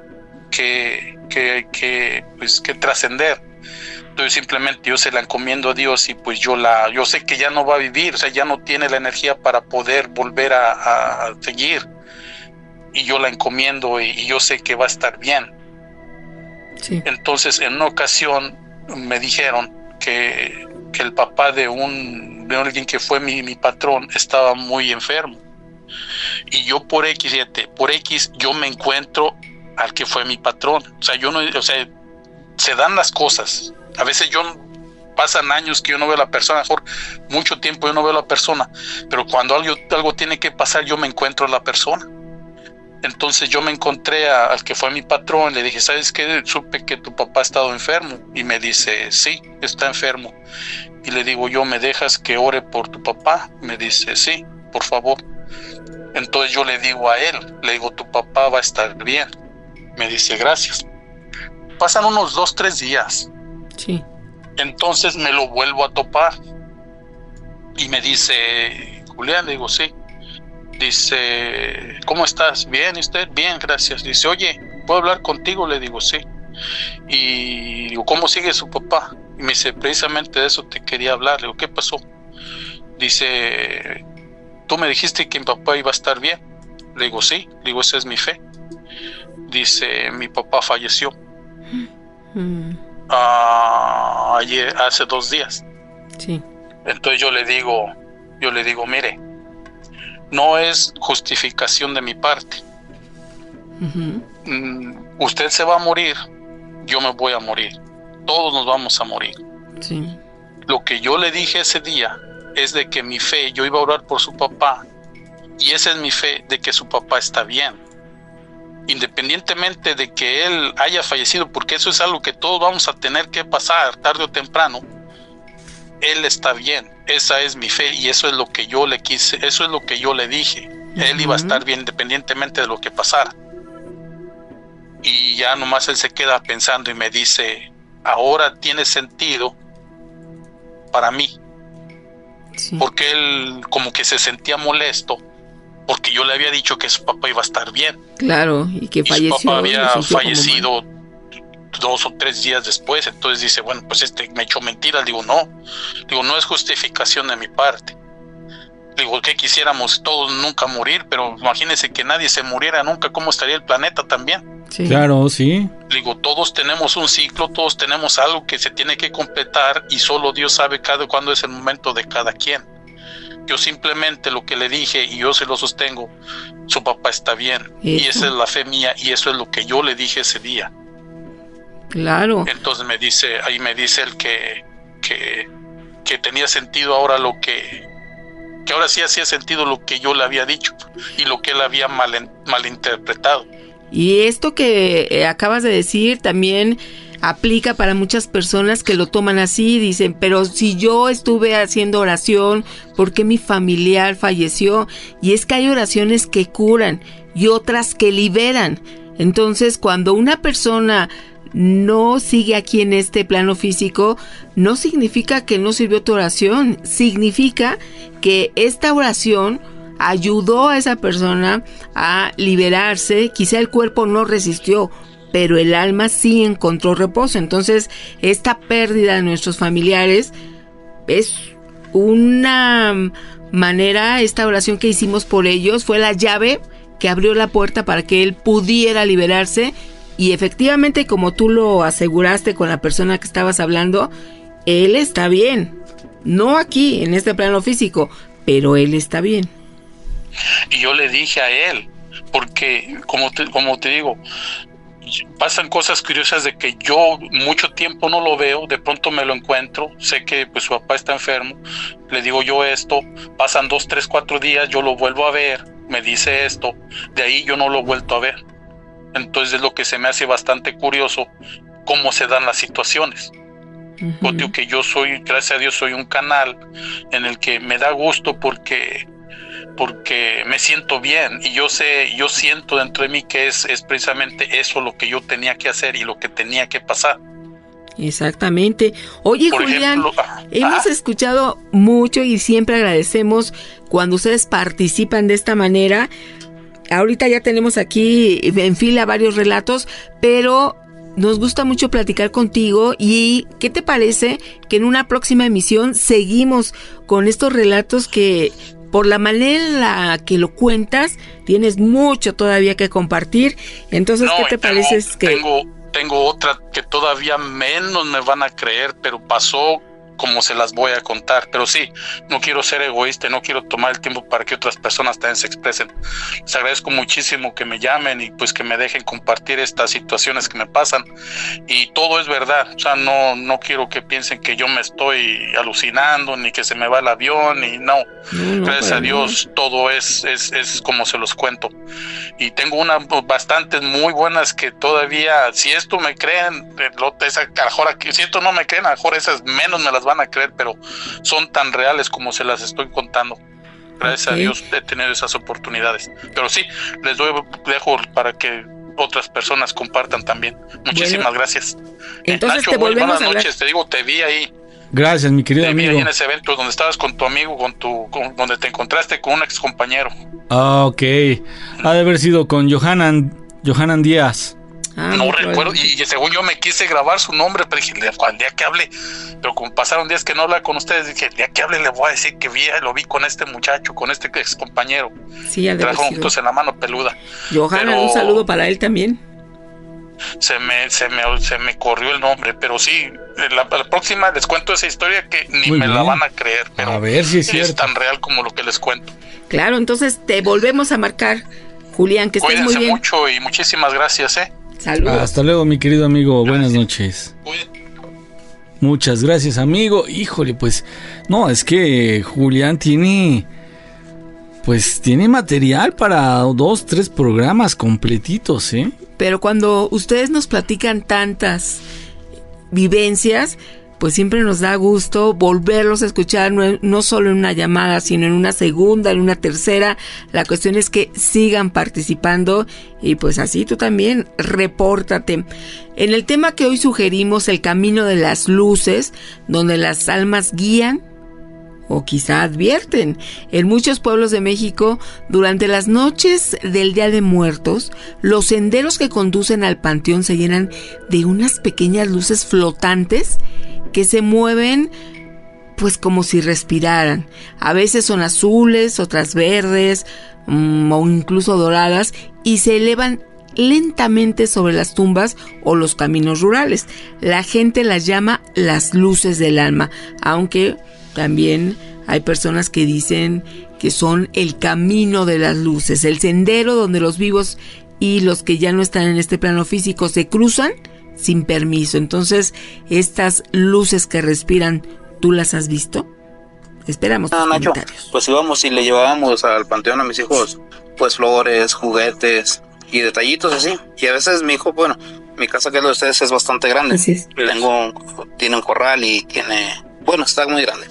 Speaker 10: trascender. Entonces simplemente yo se la encomiendo a Dios, y pues yo sé que ya no va a vivir, o sea, ya no tiene la energía para poder volver a seguir, y yo la encomiendo, y yo sé que va a estar bien.
Speaker 8: Sí.
Speaker 10: Entonces en una ocasión me dijeron que el papá de alguien que fue mi patrón estaba muy enfermo, y yo por X yo me encuentro al que fue mi patrón. O sea, se dan las cosas. A veces pasan años que yo no veo a la persona, mejor mucho tiempo yo no veo a la persona, pero cuando algo tiene que pasar, yo me encuentro a la persona. Entonces yo me encontré al que fue mi patrón, le dije, ¿sabes qué? Supe que tu papá ha estado enfermo, y me dice, sí, está enfermo. Y le digo yo, ¿me dejas que ore por tu papá? Me dice, sí, por favor. Entonces yo le digo a él, tu papá va a estar bien. Me dice, gracias. Pasan unos 2-3 días.
Speaker 8: Sí.
Speaker 10: Entonces me lo vuelvo a topar. Y me dice, Julián, le digo, sí. Dice, ¿cómo estás? Bien, ¿y usted? Bien, gracias. Dice, oye, ¿puedo hablar contigo? Le digo, sí. Y digo, ¿cómo sigue su papá? Y me dice, precisamente de eso te quería hablar. Le digo, ¿qué pasó? Dice, tú me dijiste que mi papá iba a estar bien. Le digo, sí. Le digo, esa es mi fe. Dice, mi papá falleció. Ayer, hace 2 días.
Speaker 8: Sí.
Speaker 10: Entonces yo le digo, mire, no es justificación de mi parte. Usted se va a morir, yo me voy a morir, todos nos vamos a morir.
Speaker 8: Sí.
Speaker 10: Lo que yo le dije ese día es de que mi fe, yo iba a orar por su papá, y esa es mi fe de que su papá está bien, independientemente de que él haya fallecido, porque eso es algo que todos vamos a tener que pasar tarde o temprano. Él está bien, esa es mi fe, y eso es lo que yo le quise, eso es lo que yo le dije. Él iba a estar bien independientemente de lo que pasara. Y ya nomás él se queda pensando y me dice, ahora tiene sentido para mí. Sí. Porque él como que se sentía molesto porque yo le había dicho que su papá iba a estar bien.
Speaker 8: Claro, y que falleció.
Speaker 10: Su papá había fallecido 2 o 3 días después. Entonces dice, bueno, pues me echó mentiras. Digo, no es justificación de mi parte. Digo, que quisiéramos todos nunca morir, pero imagínense que nadie se muriera nunca, ¿cómo estaría el planeta también?
Speaker 9: Sí. Claro, sí.
Speaker 10: Digo, todos tenemos un ciclo, todos tenemos algo que se tiene que completar, y solo Dios sabe cuándo es el momento de cada quien. Yo simplemente lo que le dije, y yo se lo sostengo, su papá está bien. ¿Eso? Y esa es la fe mía, y eso es lo que yo le dije ese día.
Speaker 8: Claro.
Speaker 10: Entonces me dice él que tenía sentido ahora lo que ahora sí hacía sentido lo que yo le había dicho y lo que él había malinterpretado.
Speaker 8: Y esto que acabas de decir también aplica para muchas personas que lo toman así, dicen, pero si yo estuve haciendo oración, ¿por qué mi familiar falleció? Y es que hay oraciones que curan y otras que liberan. Entonces, cuando una persona no sigue aquí en este plano físico, no significa que no sirvió tu oración, significa que esta oración ayudó a esa persona a liberarse. Quizá el cuerpo no resistió, pero el alma sí encontró reposo. Entonces, esta pérdida de nuestros familiares es una manera, esta oración que hicimos por ellos fue la llave que abrió la puerta para que él pudiera liberarse. Y efectivamente, como tú lo aseguraste con la persona que estabas hablando, él está bien. No aquí, en este plano físico, pero él está bien.
Speaker 10: Y yo le dije a él, porque como te digo, pasan cosas curiosas de que yo mucho tiempo no lo veo, de pronto me lo encuentro, sé que pues su papá está enfermo, le digo yo esto, pasan 2, 3, 4 días, yo lo vuelvo a ver, me dice esto, de ahí yo no lo he vuelto a ver. Entonces es lo que se me hace bastante curioso cómo se dan las situaciones. Yo digo que yo soy, gracias a Dios, soy un canal en el que me da gusto porque me siento bien, y yo siento dentro de mí que es precisamente eso lo que yo tenía que hacer y lo que tenía que pasar.
Speaker 8: Exactamente. Oye, por Julián, hemos escuchado mucho y siempre agradecemos cuando ustedes participan de esta manera. Ahorita ya tenemos aquí en fila varios relatos, pero nos gusta mucho platicar contigo. ¿Y qué te parece que en una próxima emisión seguimos con estos relatos que, por la manera en la que lo cuentas, tienes mucho todavía que compartir? Entonces, ¿qué te parece?
Speaker 10: Tengo otra que todavía menos me van a creer, pero pasó como se las voy a contar. Pero sí, no quiero ser egoísta, no quiero tomar el tiempo para que otras personas también se expresen. Les agradezco muchísimo que me llamen y pues que me dejen compartir estas situaciones que me pasan, y todo es verdad. O sea, no quiero que piensen que yo me estoy alucinando ni que se me va el avión, y no, gracias a Dios todo es como se los cuento. Y tengo bastantes muy buenas que todavía, si esto me creen, si esto no me creen, a lo mejor esas menos me las van a creer, pero son tan reales como se las estoy contando. Gracias a Dios he tenido esas oportunidades. Pero sí, dejo para que otras personas compartan también. Muchísimas gracias.
Speaker 8: Entonces
Speaker 10: Nacho,
Speaker 8: te volvemos
Speaker 10: buenas
Speaker 8: a hablar.
Speaker 10: noches, te digo, te vi ahí.
Speaker 9: Gracias, mi querido
Speaker 10: Te vi
Speaker 9: amigo.
Speaker 10: ahí en ese evento donde estabas con tu amigo, donde te encontraste con un ex compañero.
Speaker 9: Ah, ok. Ha de haber sido con Johanan Díaz.
Speaker 10: No recuerdo, y según yo me quise grabar su nombre, pero dije, al día que hable, pero como pasaron días que no hablaba con ustedes, dije, el día que hable le voy a decir que lo vi con este muchacho, con este ex compañero.
Speaker 8: Sí, ya
Speaker 10: trajo juntos en la mano peluda.
Speaker 8: Johanna, un saludo para él también.
Speaker 10: Se me corrió el nombre, pero sí, la próxima les cuento esa historia que ni
Speaker 9: Muy
Speaker 10: me
Speaker 9: bien.
Speaker 10: la van a creer, pero
Speaker 9: a ver si es cierto.
Speaker 10: tan real como lo que les cuento.
Speaker 8: Claro, entonces te volvemos a marcar, Julián, que estés
Speaker 10: Cuídense
Speaker 8: muy bien.
Speaker 10: mucho y muchísimas gracias,
Speaker 8: Saludos.
Speaker 9: Hasta luego, mi querido amigo. Buenas noches. Muchas gracias, amigo. Híjole, pues, no, es que Julián tiene material para 2, 3 programas completitos, ¿eh?
Speaker 8: Pero cuando ustedes nos platican tantas vivencias, pues siempre nos da gusto volverlos a escuchar, no solo en una llamada, sino en una segunda, en una tercera. La cuestión es que sigan participando y pues así tú también, repórtate. En el tema que hoy sugerimos, el camino de las luces, donde las almas guían o quizá advierten. En muchos pueblos de México, durante las noches del Día de Muertos, los senderos que conducen al panteón se llenan de unas pequeñas luces flotantes que se mueven pues como si respiraran. A veces son azules, otras verdes o incluso doradas, y se elevan lentamente sobre las tumbas o los caminos rurales. La gente las llama las luces del alma, aunque también hay personas que dicen que son el camino de las luces, el sendero donde los vivos y los que ya no están en este plano físico se cruzan sin permiso. Entonces, estas luces que respiran, ¿tú las has visto? Esperamos tus
Speaker 14: Nacho,
Speaker 8: comentarios.
Speaker 14: pues íbamos y le llevábamos al panteón a mis hijos pues flores, juguetes y detallitos así. Y a veces mi hijo, bueno, mi casa que es de ustedes es bastante grande.
Speaker 8: Así es.
Speaker 14: Tiene un corral y está muy grande.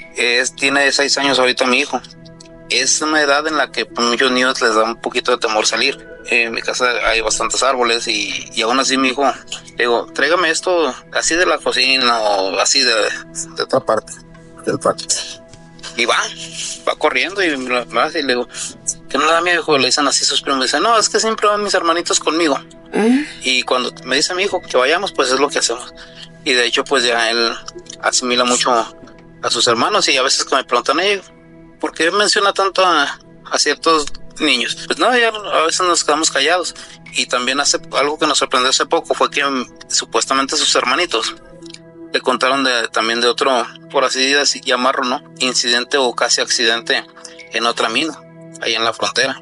Speaker 14: Tiene 6 años ahorita mi hijo. Es una edad en la que muchos niños les da un poquito de temor salir. En mi casa hay bastantes árboles y aún así mi hijo, le digo, tráigame esto así de la cocina o así de otra parte del patio. Y va corriendo y me hace y le digo, que no le da miedo, hijo. Le dicen así sus primos. Me dicen, no, es que siempre van mis hermanitos conmigo. Y cuando me dice mi hijo que vayamos, pues es lo que hacemos. Y de hecho, pues ya él asimila mucho a sus hermanos y a veces que me preguntan, ¿por qué menciona tanto a ciertos niños? Pues no, ya a veces nos quedamos callados. Y también algo que nos sorprendió hace poco fue que supuestamente sus hermanitos le contaron también de otro, por así llamarlo, ¿no? Incidente o casi accidente en otra mina, ahí en la frontera.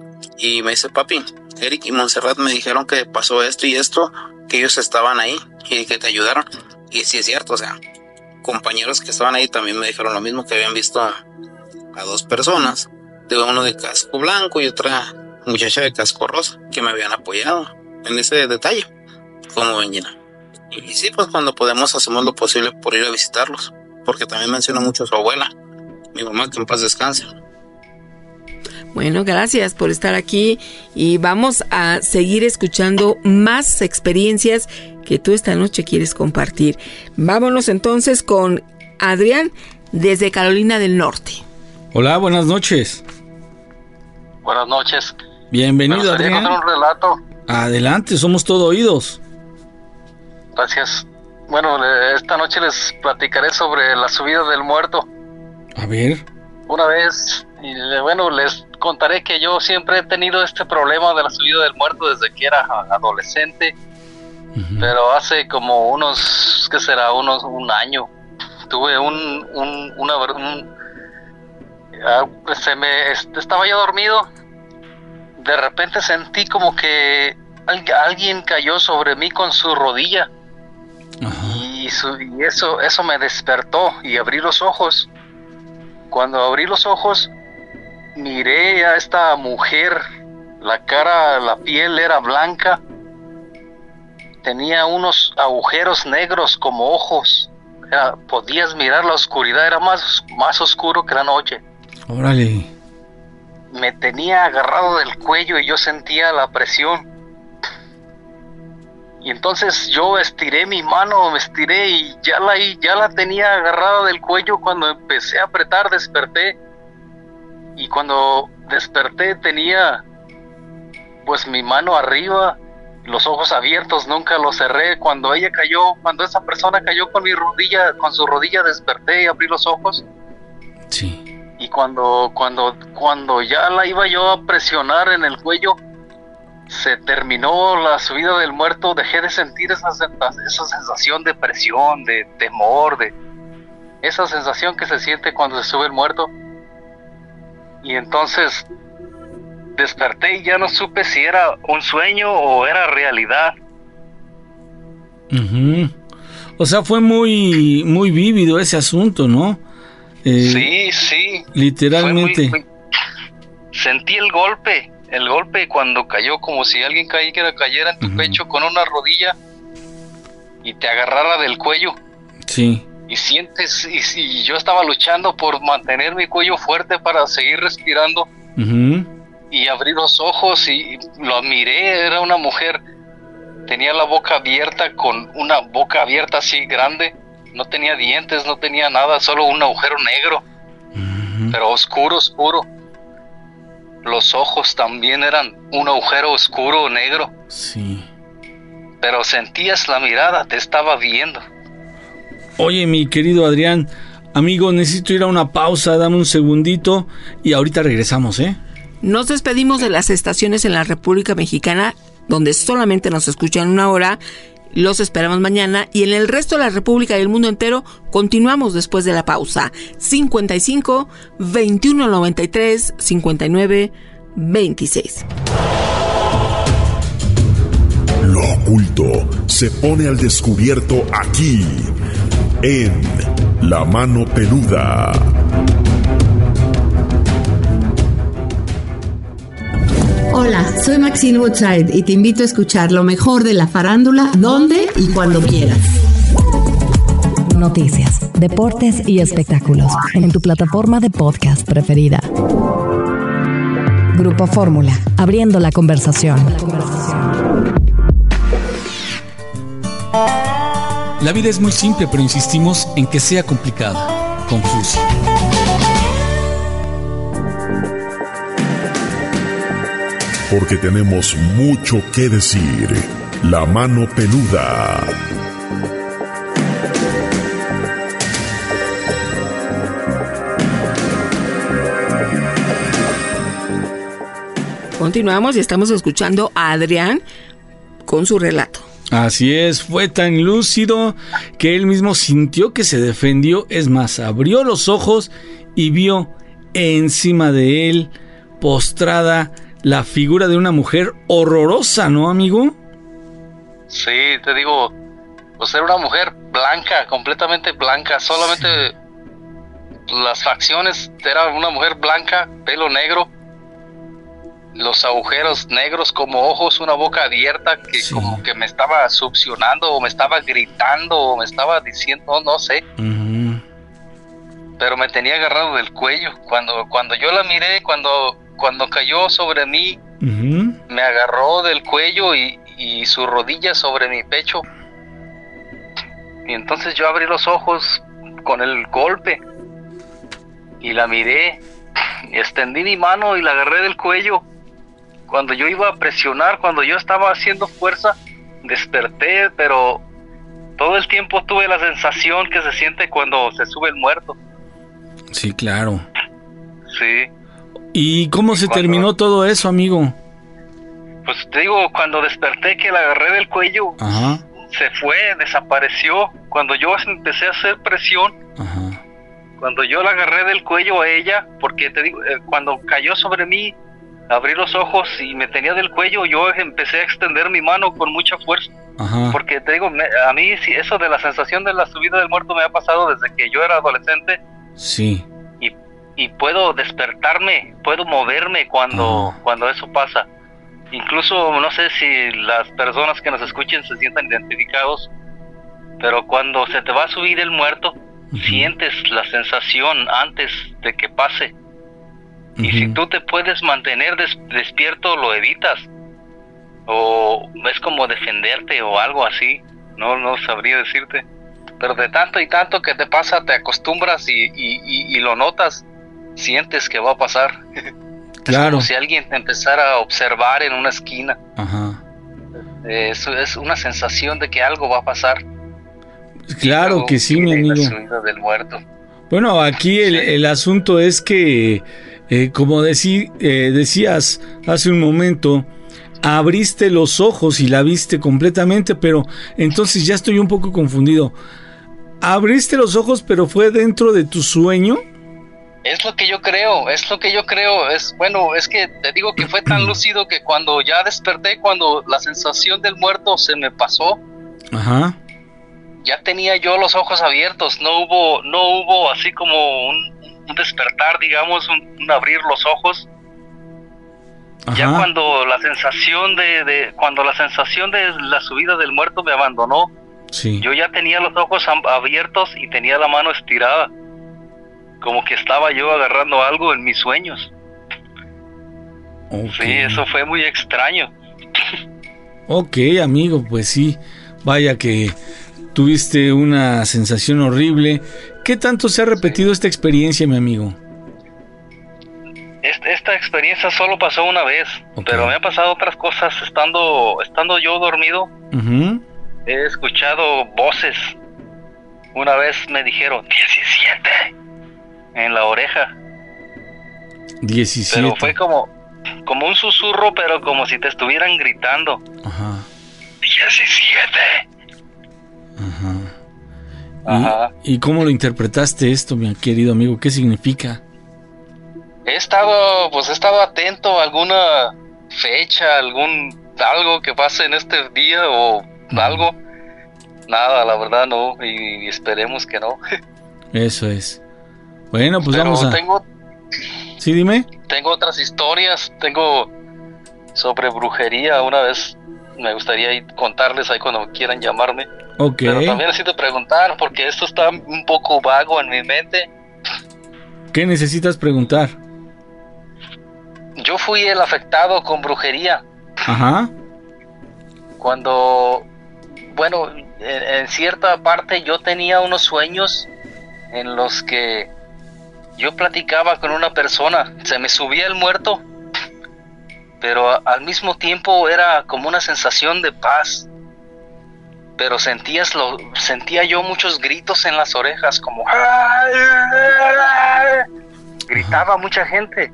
Speaker 14: Y me dice, papi, Eric y Montserrat me dijeron que pasó esto y esto, que ellos estaban ahí y que te ayudaron. Y sí es cierto, o sea, compañeros que estaban ahí también me dijeron lo mismo, que habían visto a 2 personas, uno de casco blanco y otra muchacha de casco rosa, que me habían apoyado en ese detalle, como ven, Gina. Y sí, pues cuando podemos hacemos lo posible por ir a visitarlos, porque también menciona mucho a su abuela, mi mamá, que en paz descanse.
Speaker 8: Bueno, gracias por estar aquí y vamos a seguir escuchando más experiencias que tú esta noche quieres compartir. Vámonos entonces con Adrián desde Carolina del Norte.
Speaker 9: Hola, buenas noches.
Speaker 15: Buenas noches.
Speaker 9: Bienvenido,
Speaker 15: Adrián. Me gustaría contar un relato.
Speaker 9: Adelante, somos todo oídos.
Speaker 15: Gracias. Bueno, esta noche les platicaré sobre la subida del muerto.
Speaker 9: A ver.
Speaker 15: Una vez, les contaré que yo siempre he tenido este problema de la subida del muerto desde que era adolescente. Uh-huh. Pero hace como un año, tuve estaba yo dormido. De repente sentí como que alguien cayó sobre mí con su rodilla. Uh-huh. Y eso me despertó y abrí los ojos. Cuando abrí los ojos, miré a esta mujer. La piel era blanca. Tenía unos agujeros negros como ojos. Podías mirar la oscuridad, era más oscuro que la noche.
Speaker 9: Órale.
Speaker 15: Me tenía agarrado del cuello y yo sentía la presión. Y entonces yo estiré mi mano, me estiré y ya la tenía agarrada del cuello. Cuando empecé a apretar, desperté. Y cuando desperté tenía pues mi mano arriba, los ojos abiertos, nunca los cerré. Cuando esa persona cayó con su rodilla, desperté y abrí los ojos.
Speaker 9: Sí.
Speaker 15: Y cuando ya la iba yo a presionar en el cuello, se terminó la subida del muerto, dejé de sentir esa sensación de presión, de temor, de esa sensación que se siente cuando se sube el muerto. Y entonces desperté y ya no supe si era un sueño o era realidad.
Speaker 9: Uh-huh. O sea, fue muy, muy vívido ese asunto, ¿no?
Speaker 15: Sí.
Speaker 9: Literalmente.
Speaker 15: Sentí el golpe cuando cayó, como si alguien cayera en tu pecho con una rodilla y te agarrara del cuello.
Speaker 9: Sí.
Speaker 15: Y sientes, y yo estaba luchando por mantener mi cuello fuerte para seguir respirando.
Speaker 9: Uh-huh.
Speaker 15: Y abrí los ojos y lo miré, era una mujer, tenía la boca abierta, con una boca abierta así grande, no tenía dientes, no tenía nada, solo un agujero negro, pero oscuro. Los ojos también eran un agujero oscuro, negro.
Speaker 9: Sí.
Speaker 15: Pero sentías la mirada, te estaba viendo.
Speaker 9: Oye, mi querido Adrián, amigo, necesito ir a una pausa, dame un segundito y ahorita regresamos, ¿eh?
Speaker 8: Nos despedimos de las estaciones en la República Mexicana, donde solamente nos escuchan 1 hora. Los esperamos mañana y en el resto de la República y el mundo entero continuamos después de la pausa. 55 21 93 59 26.
Speaker 11: Lo oculto se pone al descubierto aquí, en La Mano Peluda.
Speaker 16: Hola, soy Maxine Woodside y te invito a escuchar lo mejor de la farándula, donde y cuando quieras.
Speaker 2: Noticias, deportes y espectáculos en tu plataforma de podcast preferida. Grupo Fórmula, abriendo la conversación.
Speaker 9: La vida es muy simple, pero insistimos en que sea complicada, confusa.
Speaker 11: Porque tenemos mucho que decir. La Mano Peluda.
Speaker 8: Continuamos y estamos escuchando a Adrián con su relato.
Speaker 9: Así es, fue tan lúcido que él mismo sintió que se defendió. Es más, abrió los ojos y vio encima de él, postrada, la figura de una mujer horrorosa, ¿no, amigo?
Speaker 15: Sí, te digo, pues era una mujer blanca, completamente blanca, solamente las facciones, era una mujer blanca, pelo negro, los agujeros negros como ojos, una boca abierta que como que me estaba succionando o me estaba gritando o me estaba diciendo, no sé.
Speaker 9: Uh-huh.
Speaker 15: Pero me tenía agarrado del cuello. Cuando yo la miré, cuando cayó sobre mí,
Speaker 9: uh-huh,
Speaker 15: me agarró del cuello y su rodilla sobre mi pecho. Y entonces yo abrí los ojos con el golpe y la miré, y extendí mi mano y la agarré del cuello. Cuando yo iba a presionar, cuando yo estaba haciendo fuerza, desperté, pero todo el tiempo tuve la sensación que se siente cuando se sube el muerto.
Speaker 9: Sí, claro.
Speaker 15: Sí.
Speaker 9: ¿Y cómo se terminó todo eso, amigo?
Speaker 15: Pues te digo, cuando desperté que la agarré del cuello,
Speaker 9: ajá,
Speaker 15: se fue, desapareció. Cuando yo empecé a hacer presión,
Speaker 9: ajá,
Speaker 15: cuando yo la agarré del cuello a ella, porque te digo, cuando cayó sobre mí, abrí los ojos y me tenía del cuello, yo empecé a extender mi mano con mucha fuerza.
Speaker 9: ajá,
Speaker 15: Porque te digo, a mí sí, eso de la sensación de la subida del muerto me ha pasado desde que yo era adolescente.
Speaker 9: Sí.
Speaker 15: Y puedo despertarme, puedo moverme cuando eso pasa. Incluso no sé si las personas que nos escuchen se sientan identificados, pero cuando se te va a subir el muerto, sientes la sensación antes de que pase. Y si tú te puedes mantener despierto, lo evitas. o es como defenderte o algo así, no sabría decirte, pero de tanto y tanto que te pasa, te acostumbras y lo notas, sientes que va a pasar.
Speaker 9: Claro.
Speaker 15: Es como si alguien te empezara a observar en una esquina.
Speaker 9: Ajá.
Speaker 15: Eso es una sensación de que algo va a pasar.
Speaker 9: Claro que sí, mi amigo.
Speaker 15: La subida del muerto.
Speaker 9: Bueno, aquí el asunto es que, como decías hace un momento, abriste los ojos y la viste completamente, pero entonces ya estoy un poco confundido. ¿Abriste los ojos, pero fue dentro de tu sueño?
Speaker 15: Es lo que yo creo. Bueno, es que te digo que fue tan lúcido que cuando ya desperté, cuando la sensación del muerto se me pasó,
Speaker 9: ajá,
Speaker 15: ya tenía yo los ojos abiertos, no hubo así como un despertar, digamos, un abrir los ojos.
Speaker 9: Ajá.
Speaker 15: Ya cuando la sensación de la subida del muerto me abandonó,
Speaker 9: sí,
Speaker 15: yo ya tenía los ojos abiertos y tenía la mano estirada, como que estaba yo agarrando algo en mis sueños.
Speaker 9: Okay.
Speaker 15: Sí, eso fue muy extraño.
Speaker 9: Ok, amigo, pues sí, vaya que tuviste una sensación horrible. ¿Qué tanto se ha repetido esta experiencia, mi amigo?
Speaker 15: Esta experiencia solo pasó una vez, okay, pero me han pasado otras cosas estando yo dormido.
Speaker 9: Uh-huh.
Speaker 15: He escuchado voces. Una vez me dijeron 17 en la oreja.
Speaker 9: 17.
Speaker 15: Pero fue como un susurro, pero como si te estuvieran gritando.
Speaker 9: Ajá.
Speaker 15: 17.
Speaker 9: Ajá.
Speaker 15: Ajá.
Speaker 9: ¿Y cómo lo interpretaste esto, mi querido amigo? ¿Qué significa?
Speaker 15: He estado atento a alguna fecha, algo que pase en este día o algo. Nada, la verdad no, y esperemos que no.
Speaker 9: Eso es. Bueno, pues
Speaker 15: pero
Speaker 9: vamos a... Sí, dime.
Speaker 15: Tengo otras historias, sobre brujería. Una vez me gustaría contarles ahí cuando quieran llamarme.
Speaker 9: Ok.
Speaker 15: Pero también necesito preguntar, porque esto está un poco vago en mi mente.
Speaker 9: ¿Qué necesitas preguntar?
Speaker 15: Yo fui el afectado con brujería.
Speaker 9: Ajá.
Speaker 15: Cuando, bueno, en cierta parte yo tenía unos sueños en los que yo platicaba con una persona, se me subía el muerto, pero al mismo tiempo era como una sensación de paz. Pero sentía yo muchos gritos en las orejas, como gritaba mucha gente,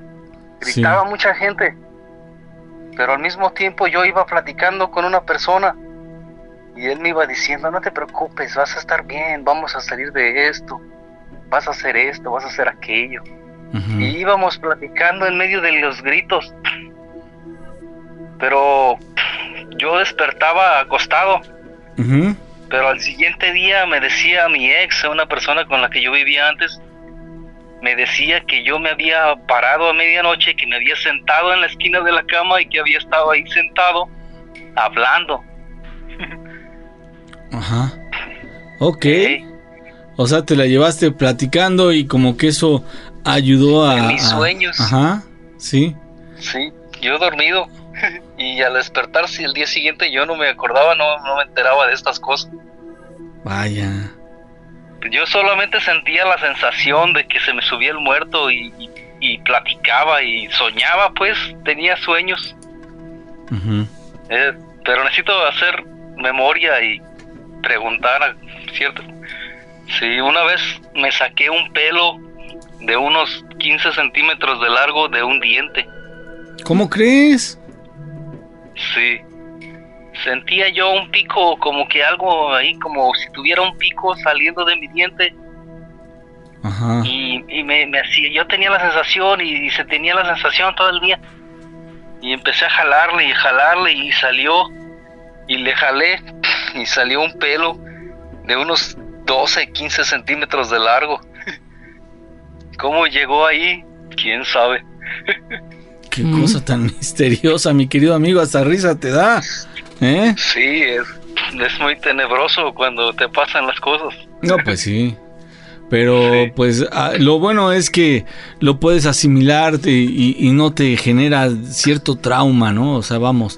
Speaker 15: pero al mismo tiempo yo iba platicando con una persona y él me iba diciendo, no te preocupes, vas a estar bien, vamos a salir de esto, vas a hacer esto, vas a hacer aquello. Uh-huh. Y íbamos platicando en medio de los gritos, pero yo despertaba acostado.
Speaker 9: Uh-huh.
Speaker 15: Pero al siguiente día me decía mi ex, una persona con la que yo vivía antes, me decía que yo me había parado a medianoche, que me había sentado en la esquina de la cama y que había estado ahí sentado hablando.
Speaker 9: Ajá. Ok. O sea, te la llevaste platicando y como que eso ayudó a...
Speaker 15: En mis sueños.
Speaker 9: Ajá, sí.
Speaker 15: Sí, yo dormido. Y al despertar, si el día siguiente yo no me acordaba, no me enteraba de estas cosas.
Speaker 9: Vaya.
Speaker 15: Yo solamente sentía la sensación de que se me subía el muerto y platicaba y soñaba, pues, tenía sueños.
Speaker 9: Uh-huh.
Speaker 15: Pero necesito hacer memoria y preguntar, ¿cierto? Sí, una vez me saqué un pelo de unos 15 centímetros de largo de un diente.
Speaker 9: ¿Cómo crees?
Speaker 15: Sí. Sentía yo un pico, como que algo ahí, como si tuviera un pico saliendo de mi diente.
Speaker 9: Ajá.
Speaker 15: Y me hacía, yo tenía la sensación y se tenía la sensación todo el día. Y empecé a jalarle y salió, y le jalé y salió un pelo de unos 12, 15 centímetros de largo. ¿Cómo llegó ahí? ¿Quién sabe?
Speaker 9: Qué cosa tan misteriosa, mi querido amigo, hasta risa te da.
Speaker 15: Sí, es muy tenebroso cuando te pasan las cosas.
Speaker 9: No, pues sí. Pero pues lo bueno es que lo puedes asimilar y no te genera cierto trauma, ¿no? O sea, vamos.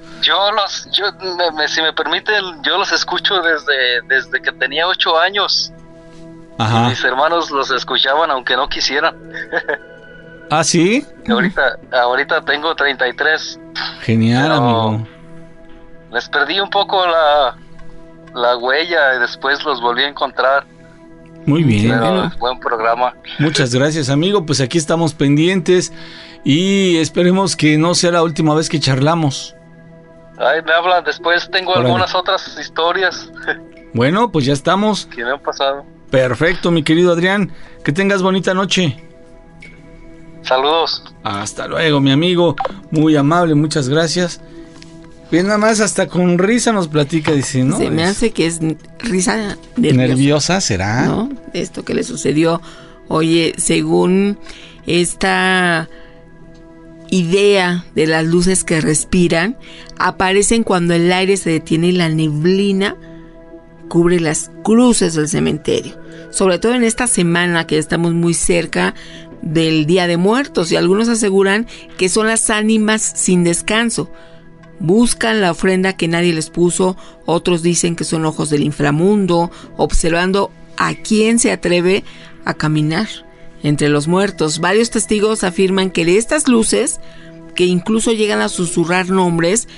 Speaker 15: Si me permiten, yo los escucho desde que tenía 8 años.
Speaker 9: Ajá.
Speaker 15: Y mis hermanos los escuchaban aunque no quisieran.
Speaker 9: ¿Ah, sí?
Speaker 15: Ahorita tengo 33.
Speaker 9: Genial, amigo.
Speaker 15: Les perdí un poco la huella y después los volví a encontrar.
Speaker 9: Muy bien.
Speaker 15: Pero buen programa.
Speaker 9: Muchas gracias, amigo. Pues aquí estamos pendientes y esperemos que no sea la última vez que charlamos.
Speaker 15: Ay, me hablan después. Tengo algunas otras historias.
Speaker 9: Bueno, pues ya estamos.
Speaker 15: Que me han pasado.
Speaker 9: Perfecto, mi querido Adrián. Que tengas bonita noche.
Speaker 15: Saludos.
Speaker 9: Hasta luego, mi amigo. Muy amable, muchas gracias. Bien, nada más hasta con risa nos platica, dice, ¿no?
Speaker 8: Se me hace que es risa
Speaker 9: nerviosa, ¿será?
Speaker 8: ¿No? De esto que le sucedió. Oye, según esta idea de las luces que respiran, aparecen cuando el aire se detiene y la neblina cubre las cruces del cementerio. Sobre todo en esta semana que estamos muy cerca del Día de Muertos, y algunos aseguran que son las ánimas sin descanso. Buscan la ofrenda que nadie les puso, otros dicen que son ojos del inframundo, observando a quién se atreve a caminar entre los muertos. Varios testigos afirman que de estas luces, que incluso llegan a susurrar nombres,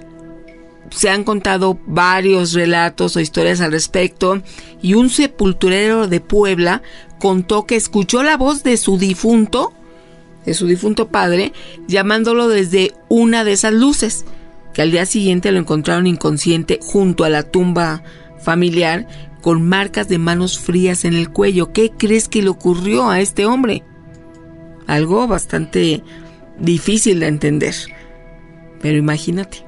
Speaker 8: se han contado varios relatos o historias al respecto, y un sepulturero de Puebla contó que escuchó la voz de su difunto padre, llamándolo desde una de esas luces, que al día siguiente lo encontraron inconsciente junto a la tumba familiar con marcas de manos frías en el cuello. ¿Qué crees que le ocurrió a este hombre? Algo bastante difícil de entender, pero imagínate.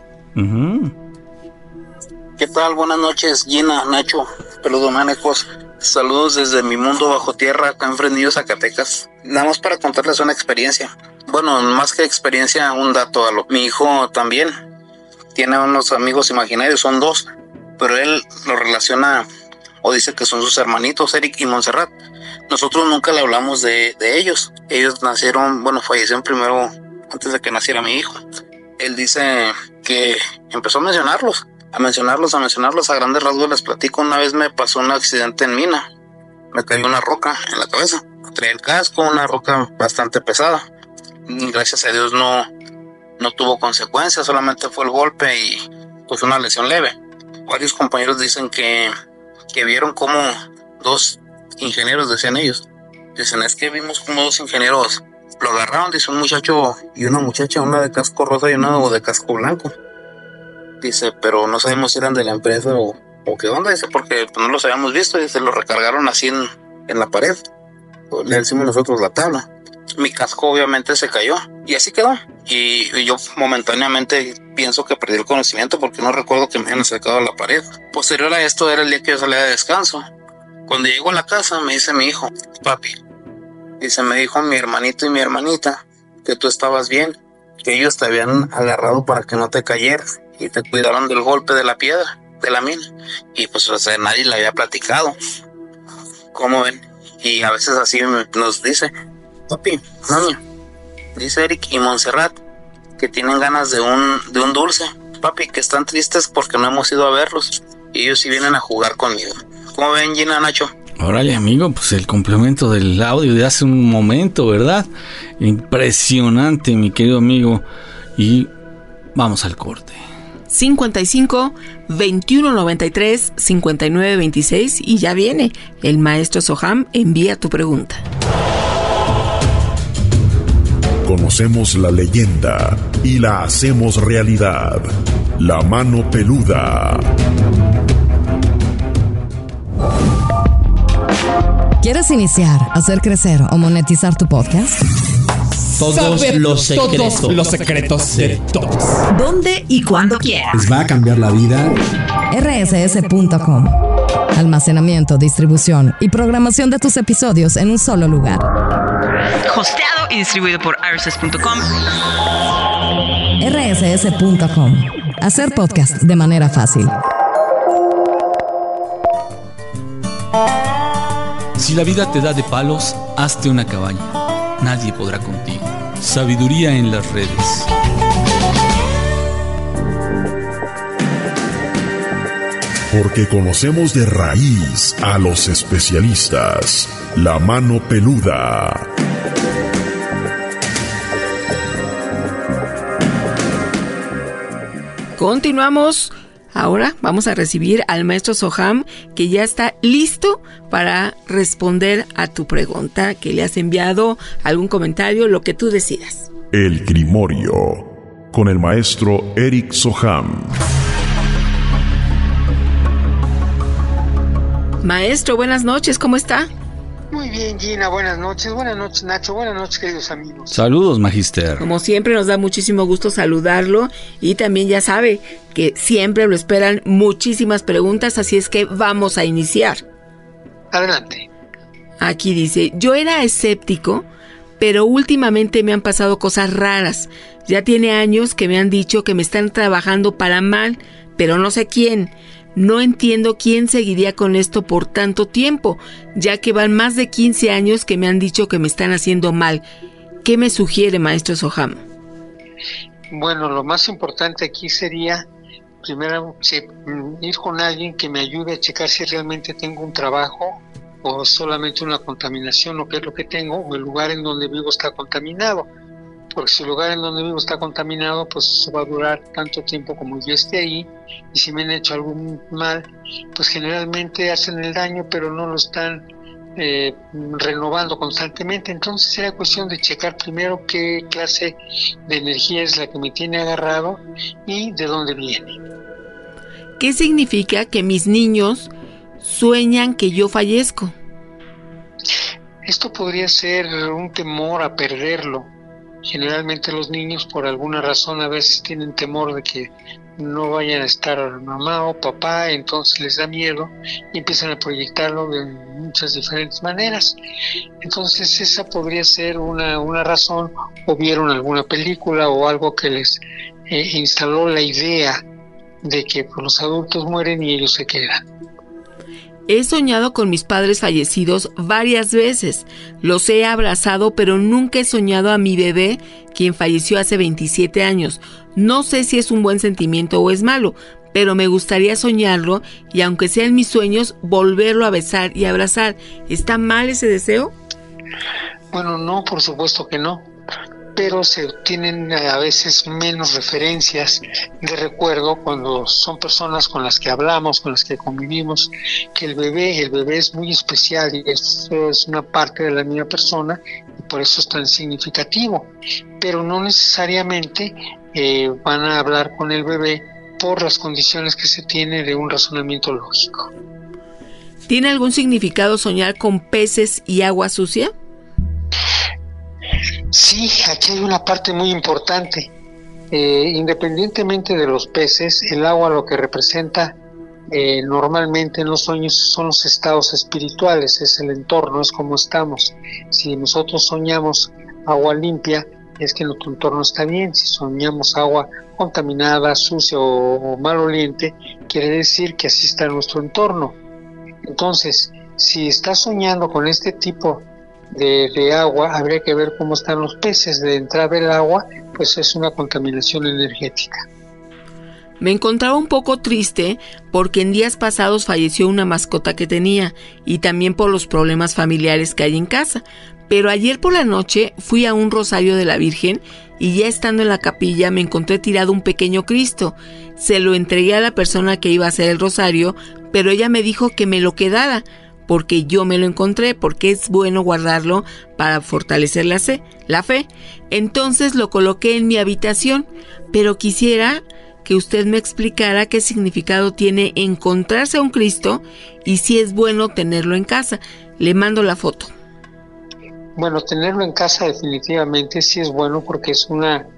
Speaker 14: ¿Qué tal? Buenas noches, Gina, Nacho, Peludo Manejos. Saludos desde mi mundo bajo tierra, acá en Fresnillo, Zacatecas. Nada más para contarles una experiencia. Bueno, más que experiencia, un dato. Mi hijo también tiene unos amigos imaginarios, son 2, pero él lo relaciona o dice que son sus hermanitos, Eric y Montserrat. Nosotros nunca le hablamos de ellos. Ellos fallecieron primero antes de que naciera mi hijo. Él dice que empezó a mencionarlos, a grandes rasgos les platico. Una vez me pasó un accidente en mina, me cayó una roca en la cabeza, traía el casco, una roca bastante pesada. Gracias a Dios no tuvo consecuencias, solamente fue el golpe y pues una lesión leve. Varios compañeros dicen que vieron como 2 ingenieros, decían ellos. Dicen, es que vimos como 2 ingenieros lo agarraron, dice, un muchacho y una muchacha, una de casco rosa y una de casco blanco. Dice, pero no sabemos si eran de la empresa o qué onda, dice, porque pues, no los habíamos visto. Dice, lo recargaron así en la pared. Le decimos nosotros la tabla. Mi casco obviamente se cayó y así quedó. Y yo momentáneamente pienso que perdí el conocimiento porque no recuerdo que me hayan acercado a la pared. Posterior a esto era el día que yo salía de descanso. Cuando llego a la casa me dice mi hijo, papi, dice, me dijo mi hermanito y mi hermanita que tú estabas bien, que ellos te habían agarrado para que no te cayeras y te cuidaron del golpe de la piedra, de la mina. Y pues nadie le había platicado. ¿Cómo ven? Y a veces así nos dice, papi, mami, dice Eric y Montserrat que tienen ganas de un dulce. Papi, que están tristes porque no hemos ido a verlos y ellos sí vienen a jugar conmigo. ¿Cómo ven, Gina, Nacho?
Speaker 9: Órale, amigo, pues el complemento del audio de hace un momento, ¿verdad? Impresionante, mi querido amigo. Y vamos al corte.
Speaker 8: 55 21 93 59 26 y ya viene el maestro Soham. Envía tu pregunta.
Speaker 11: Conocemos la leyenda y la hacemos realidad. La mano peluda.
Speaker 2: ¿Quieres iniciar, hacer crecer o monetizar tu podcast?
Speaker 17: Todos los secretos de todos.
Speaker 2: ¿Dónde y cuándo quieras?
Speaker 17: Les va a cambiar la vida.
Speaker 2: rss.com. Almacenamiento, distribución y programación de tus episodios en un solo lugar.
Speaker 8: Hosteado y distribuido por rss.com.
Speaker 2: rss.com. Hacer podcast de manera fácil.
Speaker 9: Si la vida te da de palos, hazte una cabaña. Nadie podrá contigo. Sabiduría en las redes.
Speaker 11: Porque conocemos de raíz a los especialistas. La mano peluda.
Speaker 8: Continuamos. Ahora vamos a recibir al maestro Soham, que ya está listo para responder a tu pregunta, que le has enviado, algún comentario, lo que tú decidas.
Speaker 11: El Grimorio, con el maestro Eric Soham.
Speaker 8: Maestro, buenas noches, ¿cómo está?
Speaker 18: Muy bien, Gina, buenas noches, Nacho, buenas noches, queridos amigos.
Speaker 9: Saludos, Magister.
Speaker 8: Como siempre, nos da muchísimo gusto saludarlo y también ya sabe que siempre lo esperan muchísimas preguntas, así es que vamos a iniciar.
Speaker 18: Adelante.
Speaker 8: Aquí dice, yo era escéptico, pero últimamente me han pasado cosas raras. Ya tiene años que me han dicho que me están trabajando para mal, pero no sé quién. No entiendo quién seguiría con esto por tanto tiempo, ya que van más de 15 años que me han dicho que me están haciendo mal. ¿Qué me sugiere, maestro Soham?
Speaker 18: Bueno, lo más importante aquí sería, primero, ir con alguien que me ayude a checar si realmente tengo un trabajo o solamente una contaminación, o qué es lo que tengo, o el lugar en donde vivo está contaminado. Porque si el lugar en donde vivo está contaminado, pues va a durar tanto tiempo como yo esté ahí, y si me han hecho algún mal, pues generalmente hacen el daño, pero no lo están renovando constantemente. Entonces será cuestión de checar primero qué clase de energía es la que me tiene agarrado y de dónde viene.
Speaker 8: ¿Qué significa que mis niños sueñan que yo fallezco?
Speaker 18: Esto podría ser un temor a perderlo. Generalmente los niños, por alguna razón, a veces tienen temor de que no vayan a estar mamá o papá, entonces les da miedo y empiezan a proyectarlo de muchas diferentes maneras. Entonces esa podría ser una razón, o vieron alguna película o algo que les instaló la idea de que pues, los adultos mueren y ellos se quedan.
Speaker 8: He soñado con mis padres fallecidos varias veces. Los he abrazado, pero nunca he soñado a mi bebé, quien falleció hace 27 años. No sé si es un buen sentimiento o es malo, pero me gustaría soñarlo y, aunque sea en mis sueños, volverlo a besar y abrazar. ¿Está mal ese deseo?
Speaker 18: Bueno, no, por supuesto que no. Pero se tienen a veces menos referencias de recuerdo cuando son personas con las que hablamos, con las que convivimos, que el bebé es muy especial y es una parte de la misma persona y por eso es tan significativo, pero no necesariamente van a hablar con el bebé por las condiciones que se tiene de un razonamiento lógico.
Speaker 8: ¿Tiene algún significado soñar con peces y agua sucia?
Speaker 18: Sí, aquí hay una parte muy importante. Independientemente de los peces, el agua lo que representa normalmente en los sueños son los estados espirituales, es el entorno, es como estamos. Si nosotros soñamos agua limpia, es que nuestro entorno está bien. Si soñamos agua contaminada, sucia o maloliente, quiere decir que así está nuestro entorno. Entonces, si estás soñando con este tipo de agua, habría que ver cómo están los peces. De entrada el agua, pues es una contaminación energética.
Speaker 8: Me encontraba un poco triste porque en días pasados falleció una mascota que tenía y también por los problemas familiares que hay en casa. Pero ayer por la noche fui a un rosario de la Virgen y ya estando en la capilla me encontré tirado un pequeño Cristo. Se lo entregué a la persona que iba a hacer el rosario, pero ella me dijo que me lo quedara porque yo me lo encontré, porque es bueno guardarlo para fortalecer la fe. Entonces lo coloqué en mi habitación, pero quisiera que usted me explicara qué significado tiene encontrarse a un Cristo y si es bueno tenerlo en casa. Le mando la foto.
Speaker 18: Bueno, tenerlo en casa definitivamente sí es bueno porque es una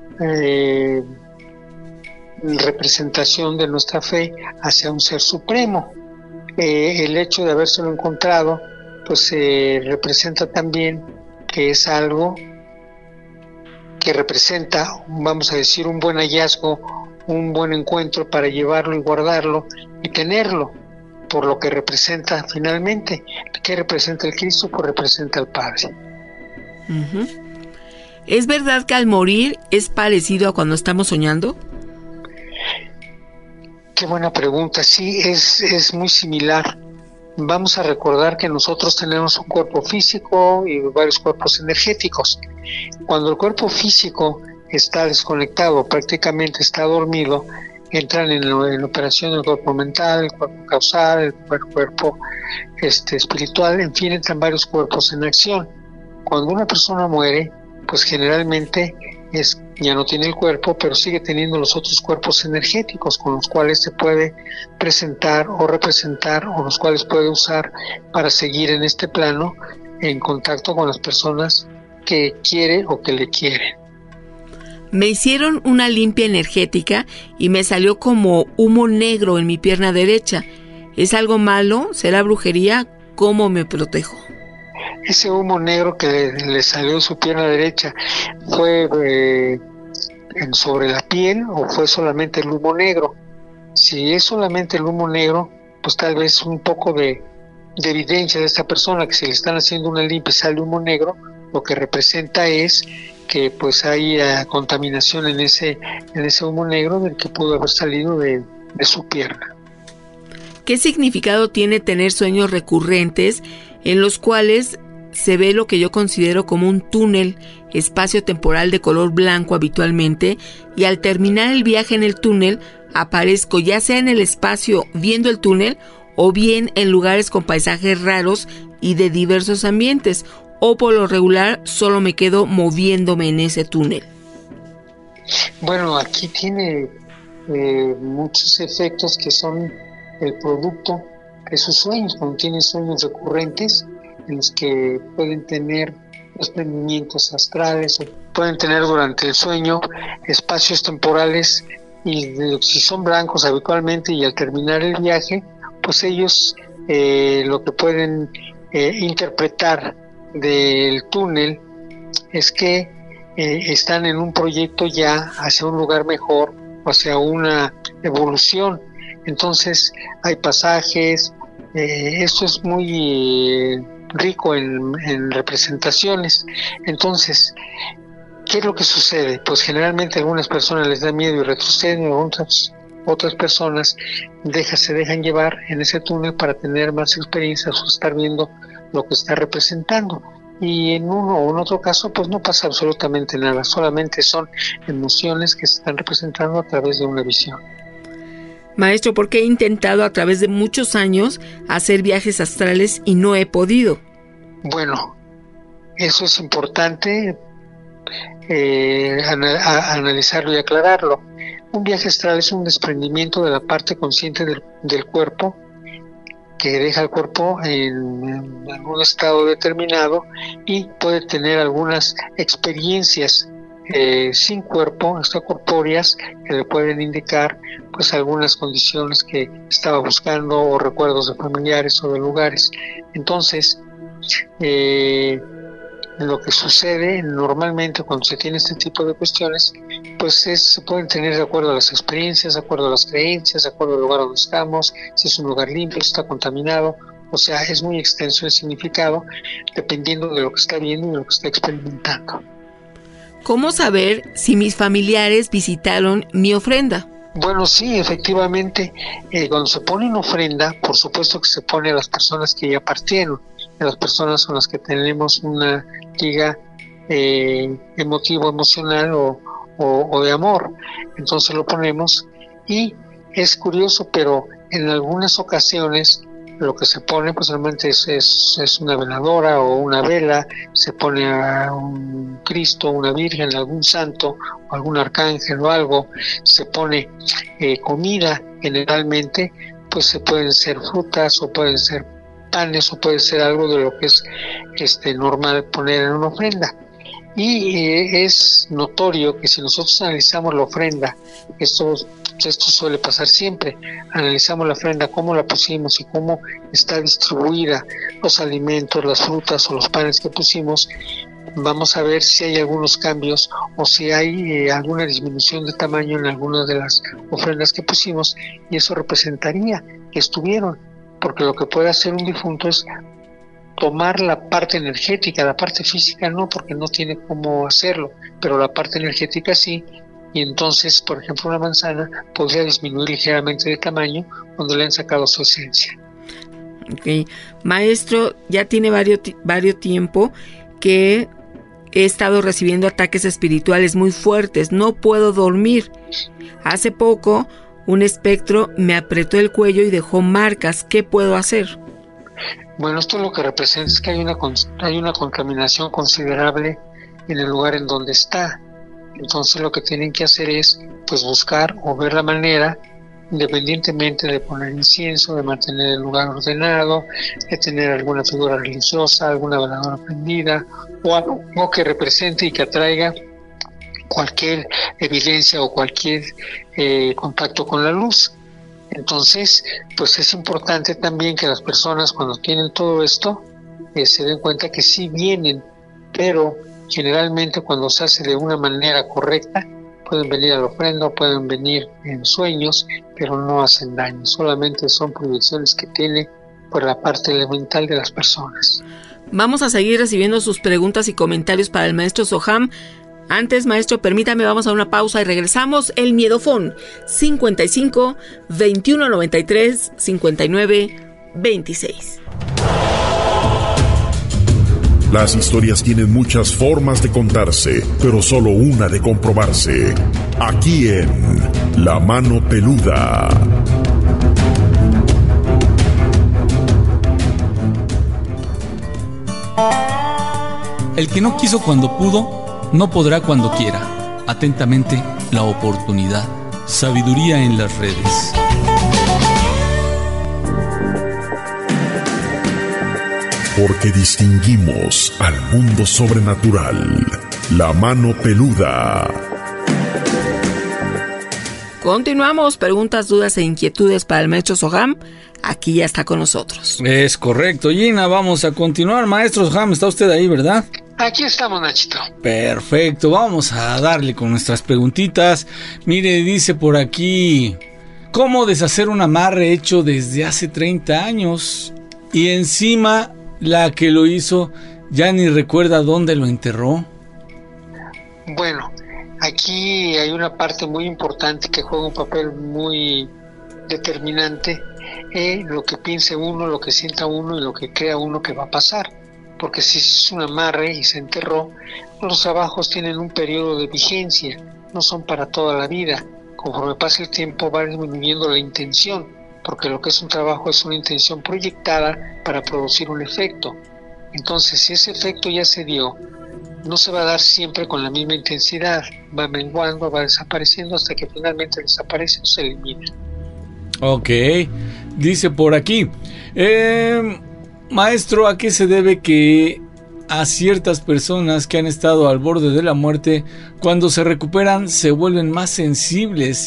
Speaker 18: representación de nuestra fe hacia un ser supremo. El hecho de habérselo encontrado pues representa también que es algo que representa, vamos a decir, un buen hallazgo, un buen encuentro para llevarlo y guardarlo y tenerlo. por lo que representa finalmente. ¿Qué representa el Cristo? Pues representa al Padre.
Speaker 8: Uh-huh. ¿Es verdad que al morir es parecido a cuando estamos soñando?
Speaker 18: Qué buena pregunta. Sí, es muy similar. Vamos a recordar que nosotros tenemos un cuerpo físico y varios cuerpos energéticos. Cuando el cuerpo físico está desconectado, prácticamente está dormido, entran en operación el cuerpo mental, el cuerpo causal, el cuerpo espiritual, en fin, entran varios cuerpos en acción. Cuando una persona muere, pues generalmente ya no tiene el cuerpo, pero sigue teniendo los otros cuerpos energéticos con los cuales se puede presentar o representar, o los cuales puede usar para seguir en este plano en contacto con las personas que quiere o que le quieren.
Speaker 8: Me hicieron una limpia energética y me salió como humo negro en mi pierna derecha. ¿Es algo malo? ¿Será brujería? ¿Cómo me protejo?
Speaker 18: Ese humo negro que le salió de su pierna derecha, ¿fue sobre la piel o fue solamente el humo negro? Si es solamente el humo negro, pues tal vez un poco de evidencia de esta persona que si le están haciendo una limpia y sale humo negro, lo que representa es que pues hay contaminación en ese humo negro del que pudo haber salido de su pierna.
Speaker 8: ¿Qué significado tiene tener sueños recurrentes en los cuales se ve lo que yo considero como un túnel espacio-temporal de color blanco habitualmente, y al terminar el viaje en el túnel aparezco ya sea en el espacio viendo el túnel o bien en lugares con paisajes raros y de diversos ambientes, o por lo regular solo me quedo moviéndome en ese túnel?
Speaker 18: Bueno, aquí tiene muchos efectos que son el producto de sus sueños. Cuando tienen sueños recurrentes en los que pueden tener desprendimientos astrales o pueden tener durante el sueño espacios temporales, y si son blancos habitualmente, y al terminar el viaje pues ellos lo que pueden interpretar del túnel es que están en un proyecto ya hacia un lugar mejor, hacia una evolución. Entonces hay pasajes, esto es muy rico en representaciones. Entonces, ¿qué es lo que sucede? Pues generalmente a algunas personas les da miedo y retroceden, y otras personas se dejan llevar en ese túnel para tener más experiencias o estar viendo lo que está representando. Y en uno o en otro caso pues no pasa absolutamente nada, solamente son emociones que se están representando a través de una visión.
Speaker 8: Maestro, porque he intentado a través de muchos años hacer viajes astrales y no he podido.
Speaker 18: Bueno, eso es importante analizarlo y aclararlo. Un viaje astral es un desprendimiento de la parte consciente del cuerpo, que deja el cuerpo en algún estado determinado y puede tener algunas experiencias sin cuerpo, extracorpóreas, que le pueden indicar pues algunas condiciones que estaba buscando, o recuerdos de familiares o de lugares. Entonces lo que sucede normalmente cuando se tiene este tipo de cuestiones pues se pueden tener de acuerdo a las experiencias, de acuerdo a las creencias, de acuerdo al lugar donde estamos, si es un lugar limpio, si está contaminado. O sea, es muy extenso el significado dependiendo de lo que está viendo y de lo que está experimentando.
Speaker 8: ¿Cómo saber si mis familiares visitaron mi ofrenda?
Speaker 18: Bueno, sí, efectivamente, cuando se pone una ofrenda, por supuesto que se pone a las personas que ya partieron, a las personas con las que tenemos una liga emocional o de amor. Entonces lo ponemos, y es curioso, pero en algunas ocasiones lo que se pone pues realmente es una veladora o una vela, se pone a un Cristo, una Virgen, algún santo o algún arcángel o algo, se pone comida. Generalmente pues se pueden ser frutas o pueden ser panes o puede ser algo de lo que es normal poner en una ofrenda. Y es notorio que si nosotros analizamos la ofrenda, esto suele pasar siempre, analizamos la ofrenda, cómo la pusimos y cómo está distribuida, los alimentos, las frutas o los panes que pusimos, vamos a ver si hay algunos cambios o si hay alguna disminución de tamaño en algunas de las ofrendas que pusimos, y eso representaría que estuvieron porque lo que puede hacer un difunto es tomar la parte energética, la parte física no, porque no tiene cómo hacerlo, pero la parte energética sí, y entonces, por ejemplo, una manzana podría disminuir ligeramente de tamaño cuando le han sacado su esencia.
Speaker 8: Ok, maestro, ya tiene varios tiempo que he estado recibiendo ataques espirituales muy fuertes, no puedo dormir. Hace poco, un espectro me apretó el cuello y dejó marcas. ¿Qué puedo hacer?
Speaker 18: Bueno, esto lo que representa es que hay una contaminación considerable en el lugar en donde está. Entonces lo que tienen que hacer es pues buscar o ver la manera, independientemente de poner incienso, de mantener el lugar ordenado, de tener alguna figura religiosa, alguna veladora prendida o algo que represente y que atraiga cualquier evidencia o cualquier contacto con la luz. Entonces, pues es importante también que las personas cuando tienen todo esto se den cuenta que sí vienen, pero generalmente cuando se hace de una manera correcta, pueden venir al ofrenda, pueden venir en sueños, pero no hacen daño, solamente son proyecciones que tiene por la parte elemental de las personas.
Speaker 8: Vamos a seguir recibiendo sus preguntas y comentarios para el maestro Soham. Antes, maestro, permítame, vamos a una pausa y regresamos. El Miedofón, 55 21 93 59 26.
Speaker 11: Las historias tienen muchas formas de contarse, pero solo una de comprobarse. Aquí en La Mano Peluda.
Speaker 9: El que no quiso cuando pudo, no podrá cuando quiera. Atentamente, la oportunidad. Sabiduría en las redes.
Speaker 11: Porque distinguimos al mundo sobrenatural. La Mano Peluda.
Speaker 8: Continuamos. Preguntas, dudas e inquietudes para el maestro Soham. Aquí ya está con nosotros.
Speaker 9: Es correcto, Gina. Vamos a continuar. Maestro Soham, está usted ahí, ¿verdad?
Speaker 18: Aquí estamos, Nachito.
Speaker 9: Perfecto. Vamos a darle con nuestras preguntitas. Mire, dice por aquí: ¿cómo deshacer un amarre hecho desde hace 30 años? Y encima, la que lo hizo ya ni recuerda dónde lo enterró.
Speaker 18: Bueno, aquí hay una parte muy importante que juega un papel muy determinante, lo que piense uno, lo que sienta uno y lo que crea uno que va a pasar. Porque si es un amarre y se enterró, los trabajos tienen un periodo de vigencia, no son para toda la vida. Conforme pasa el tiempo va disminuyendo la intención, porque lo que es un trabajo es una intención proyectada para producir un efecto. Entonces, si ese efecto ya se dio, no se va a dar siempre con la misma intensidad, va menguando, va desapareciendo hasta que finalmente desaparece o se elimina.
Speaker 9: Ok, dice por aquí, maestro, ¿a qué se debe que a ciertas personas que han estado al borde de la muerte, cuando se recuperan, se vuelven más sensibles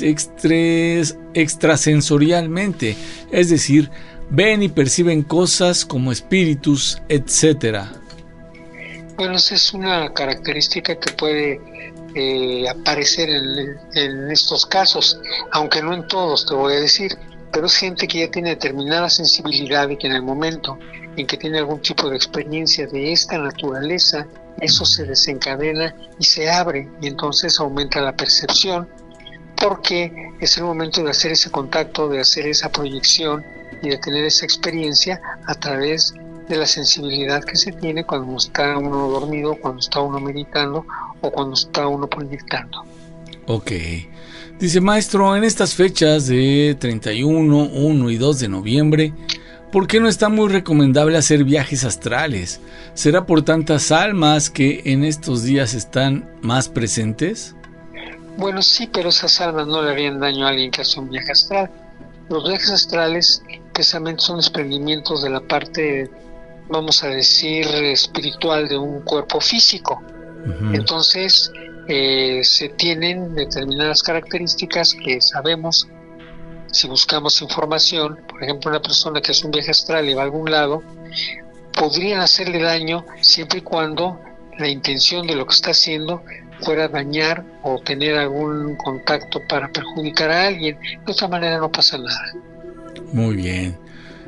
Speaker 9: extrasensorialmente? Es decir, ven y perciben cosas como espíritus, etcétera.
Speaker 18: Bueno, esa es una característica que puede aparecer en estos casos, aunque no en todos, te voy a decir, pero es gente que ya tiene determinada sensibilidad y que en el momento en que tiene algún tipo de experiencia de esta naturaleza, eso se desencadena y se abre, y entonces aumenta la percepción, porque es el momento de hacer ese contacto, de hacer esa proyección y de tener esa experiencia a través de la sensibilidad que se tiene cuando está uno dormido, cuando está uno meditando o cuando está uno proyectando.
Speaker 9: Ok. Dice, maestro, en estas fechas de 31, 1 y 2 de noviembre, ¿por qué no está muy recomendable hacer viajes astrales? ¿Será por tantas almas que en estos días están más presentes?
Speaker 18: Bueno, sí, pero esas almas no le harían daño a alguien que hace un viaje astral. Los viajes astrales precisamente son desprendimientos de la parte, vamos a decir, espiritual de un cuerpo físico. Uh-huh. Entonces, se tienen determinadas características que sabemos si buscamos información. Por ejemplo, una persona que hace un viaje astral y va a algún lado, podrían hacerle daño siempre y cuando la intención de lo que está haciendo fuera dañar o tener algún contacto para perjudicar a alguien. De otra manera no pasa nada.
Speaker 9: Muy bien.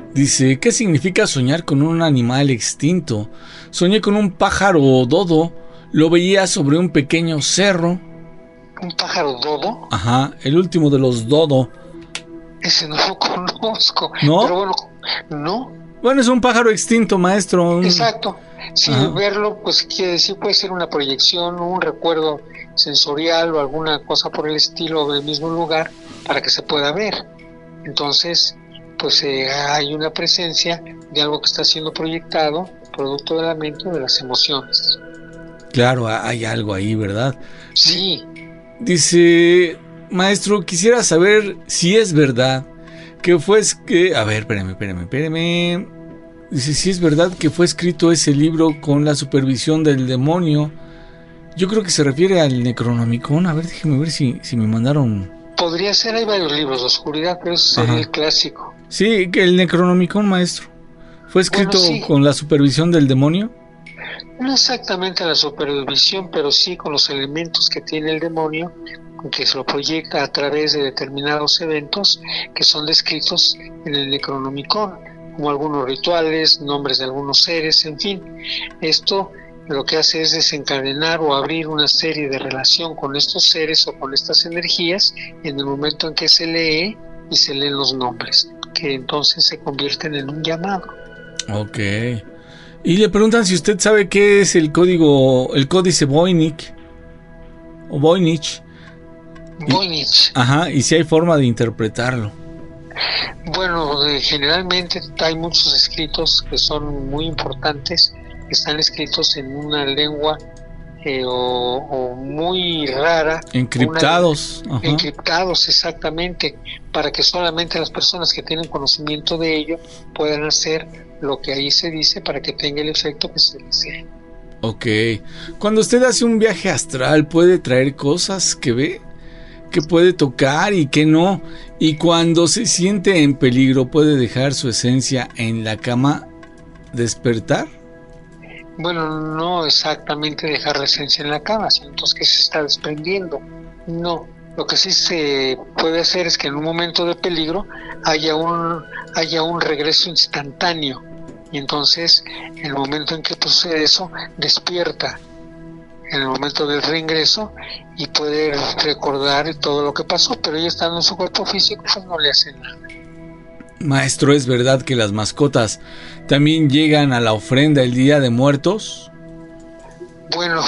Speaker 9: Dice, ¿qué significa soñar con un animal extinto? Soñé con un pájaro dodo, lo veía sobre un pequeño cerro.
Speaker 18: ¿Un pájaro dodo?
Speaker 9: Ajá, el último de los dodo.
Speaker 18: Ese no lo conozco.
Speaker 9: ¿No?
Speaker 18: Pero bueno, no.
Speaker 9: Bueno, es un pájaro extinto, maestro.
Speaker 18: Exacto. Sí,
Speaker 9: Ajá.
Speaker 18: verlo, pues quiere decir, puede ser una proyección, un recuerdo sensorial o alguna cosa por el estilo del mismo lugar para que se pueda ver. Entonces, pues hay una presencia de algo que está siendo proyectado, producto de la mente o de las emociones.
Speaker 9: Claro, hay algo ahí, ¿verdad?
Speaker 18: Sí.
Speaker 9: Dice, maestro, quisiera saber si es verdad que fue... A ver, espérame. Dice, si es verdad que fue escrito ese libro con la supervisión del demonio. Yo creo que se refiere al Necronomicon. A ver, déjeme ver si me mandaron...
Speaker 18: Podría ser, hay varios libros de oscuridad, pero ese sería el clásico.
Speaker 9: Sí, que el Necronomicon, maestro. ¿Fue escrito con la supervisión del demonio?
Speaker 18: No exactamente la supervisión, pero sí con los elementos que tiene el demonio, que se lo proyecta a través de determinados eventos que son descritos en el Necronomicon, como algunos rituales, nombres de algunos seres, en fin. Esto lo que hace es desencadenar o abrir una serie de relación con estos seres o con estas energías en el momento en que se lee y se leen los nombres, que entonces se convierten en un llamado.
Speaker 9: Ok. Y le preguntan si usted sabe qué es el códice Voynich o Voynich.
Speaker 18: Voynich.
Speaker 9: Ajá, y si hay forma de interpretarlo.
Speaker 18: Bueno, generalmente hay muchos escritos que son muy importantes, que están escritos en una lengua o muy rara.
Speaker 9: Encriptados.
Speaker 18: Encriptados, exactamente, para que solamente las personas que tienen conocimiento de ello puedan hacer lo que ahí se dice para que tenga el efecto que se desea.
Speaker 9: Ok. Cuando usted hace un viaje astral, ¿puede traer cosas que ve? ¿Que puede tocar y que no? Y cuando se siente en peligro, ¿puede dejar su esencia en la cama, despertar?
Speaker 18: Bueno, no exactamente dejar la esencia en la cama, sino entonces que se está desprendiendo. No, lo que sí se puede hacer es que en un momento de peligro haya un regreso instantáneo, y entonces en el momento en que sucede eso, despierta en el momento del reingreso y puede recordar todo lo que pasó, pero ella estando en su cuerpo físico pues no le hace nada.
Speaker 9: Maestro, ¿es verdad que las mascotas también llegan a la ofrenda el Día de Muertos?
Speaker 18: Bueno,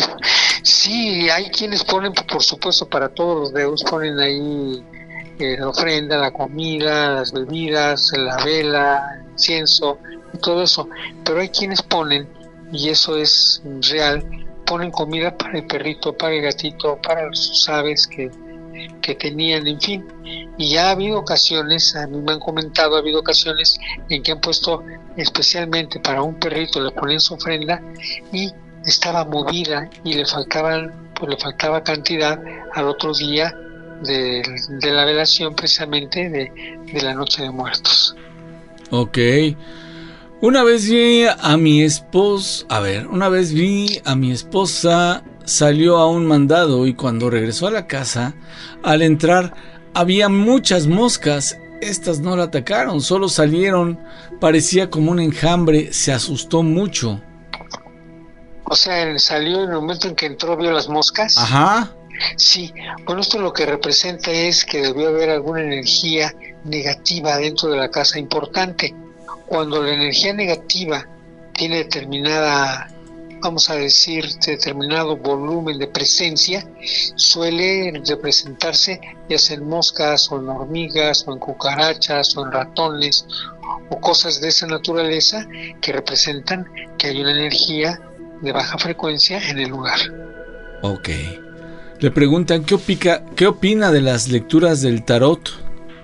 Speaker 18: sí, hay quienes ponen, por supuesto, para todos los dedos, ponen ahí la ofrenda, la comida, las bebidas, la vela, el incienso, y todo eso. Pero hay quienes ponen, y eso es real, ponen comida para el perrito, para el gatito, para sus aves que tenían, en fin. Y ya ha habido ocasiones, a mí me han comentado, ha habido ocasiones en que han puesto especialmente para un perrito, le ponen su ofrenda y estaba movida y le faltaba cantidad al otro día de la velación, precisamente de la Noche de Muertos.
Speaker 9: Ok. Una vez vi a mi esposa, salió a un mandado y cuando regresó a la casa, al entrar había muchas moscas. Estas no la atacaron, solo salieron, parecía como un enjambre, se asustó mucho.
Speaker 18: O sea, salió en el momento en que entró, vio las moscas.
Speaker 9: Ajá.
Speaker 18: Sí, bueno, esto lo que representa es que debió haber alguna energía negativa dentro de la casa importante. Cuando la energía negativa tiene determinada, vamos a decir, determinado volumen de presencia, suele representarse ya sea en moscas o en hormigas o en cucarachas o en ratones o cosas de esa naturaleza que representan que hay una energía de baja frecuencia en el lugar.
Speaker 9: Ok. Le preguntan ¿qué opina de las lecturas del tarot?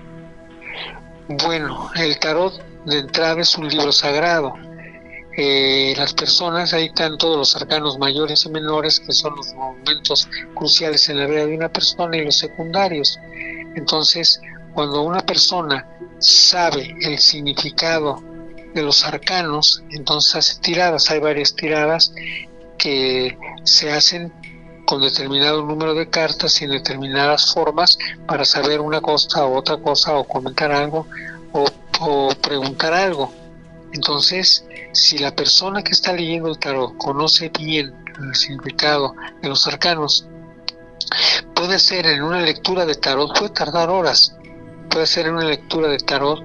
Speaker 18: Bueno, el tarot de entrada es un libro sagrado. Las personas, ahí están todos los arcanos mayores y menores, que son los momentos cruciales en la vida de una persona, y los secundarios. Entonces, cuando una persona sabe el significado de los arcanos, entonces hace tiradas. Hay varias tiradas que se hacen con determinado número de cartas y en determinadas formas para saber una cosa o otra cosa, o comentar algo, o o preguntar algo. Entonces, si la persona que está leyendo el tarot conoce bien el significado de los arcanos, puede ser en una lectura de tarot, puede tardar horas, puede ser en una lectura de tarot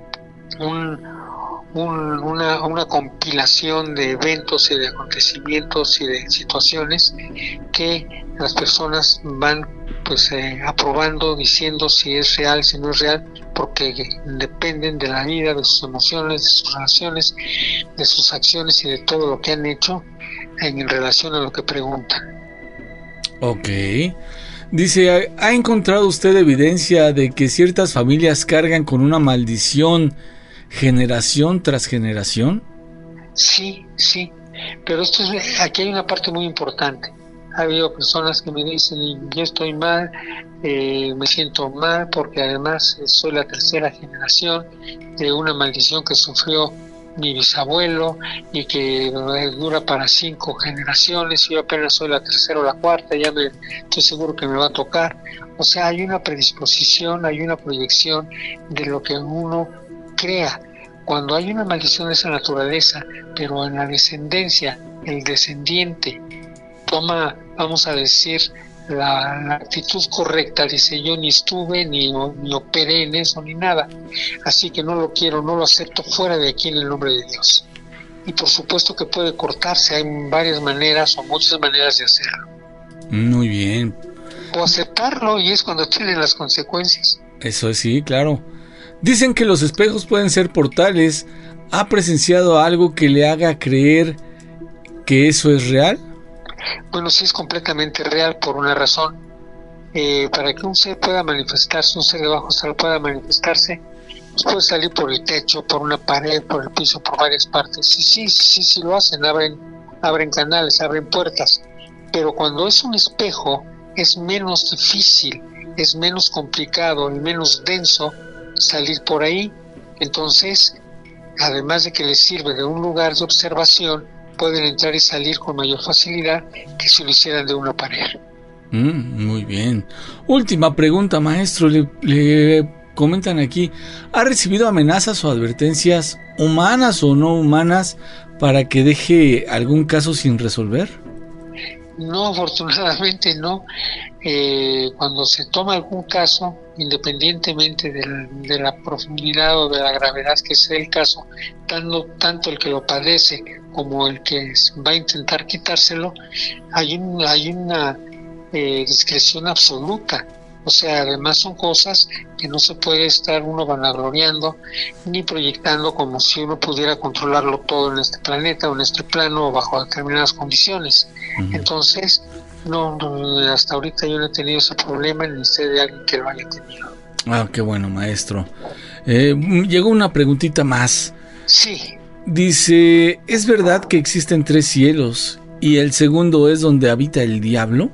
Speaker 18: una compilación de eventos y de acontecimientos y de situaciones que las personas van pues aprobando, diciendo si es real, si no es real, porque dependen de la vida, de sus emociones, de sus relaciones, de sus acciones y de todo lo que han hecho en relación a lo que preguntan.
Speaker 9: Ok. Dice, ¿ha encontrado usted evidencia de que ciertas familias cargan con una maldición generación tras generación?
Speaker 18: Sí, pero aquí hay una parte muy importante. Ha habido personas que me dicen, yo estoy mal, me siento mal porque además soy la tercera generación de una maldición que sufrió mi bisabuelo y que dura para 5 generaciones, y yo apenas soy la tercera o la cuarta, estoy seguro que me va a tocar. O sea, hay una predisposición, hay una proyección de lo que uno crea. Cuando hay una maldición de esa naturaleza, pero en la descendencia, el descendiente toma, vamos a decir, la actitud correcta, dice, yo ni estuve, ni operé en eso, ni nada, así que no lo quiero, no lo acepto, fuera de aquí en el nombre de Dios. Y por supuesto que puede cortarse, hay varias maneras o muchas maneras de hacerlo.
Speaker 9: Muy bien.
Speaker 18: O aceptarlo, y es cuando tienen las consecuencias.
Speaker 9: Eso sí, claro. Dicen que los espejos pueden ser portales. ¿Ha presenciado algo que le haga creer que eso es real?
Speaker 18: Bueno, sí es completamente real por una razón. Para que un ser pueda manifestarse, un ser de bajo astral pueda manifestarse, pues puede salir por el techo, por una pared, por el piso, por varias partes. Sí lo hacen, abren canales, abren puertas. Pero cuando es un espejo, es menos difícil, es menos complicado y menos denso salir por ahí. Entonces, además de que les sirve de un lugar de observación, pueden entrar y salir con mayor facilidad que si lo hicieran de una pared.
Speaker 9: Muy bien. Última pregunta, maestro. Le comentan aquí, ¿ha recibido amenazas o advertencias humanas o no humanas para que deje algún caso sin resolver?
Speaker 18: No, afortunadamente no. Cuando se toma algún caso, independientemente de la profundidad o de la gravedad que sea el caso, tanto el que lo padece como el que va a intentar quitárselo, hay una discreción absoluta. O sea, además son cosas que no se puede estar uno vanagloriando ni proyectando como si uno pudiera controlarlo todo en este planeta o en este plano o bajo determinadas condiciones. Entonces, no, hasta ahorita yo no he tenido ese problema ni sé de alguien que lo haya tenido.
Speaker 9: Ah, qué bueno, maestro. Llegó una preguntita más.
Speaker 18: Sí.
Speaker 9: Dice, ¿es verdad que existen 3 cielos y el segundo es donde habita el diablo?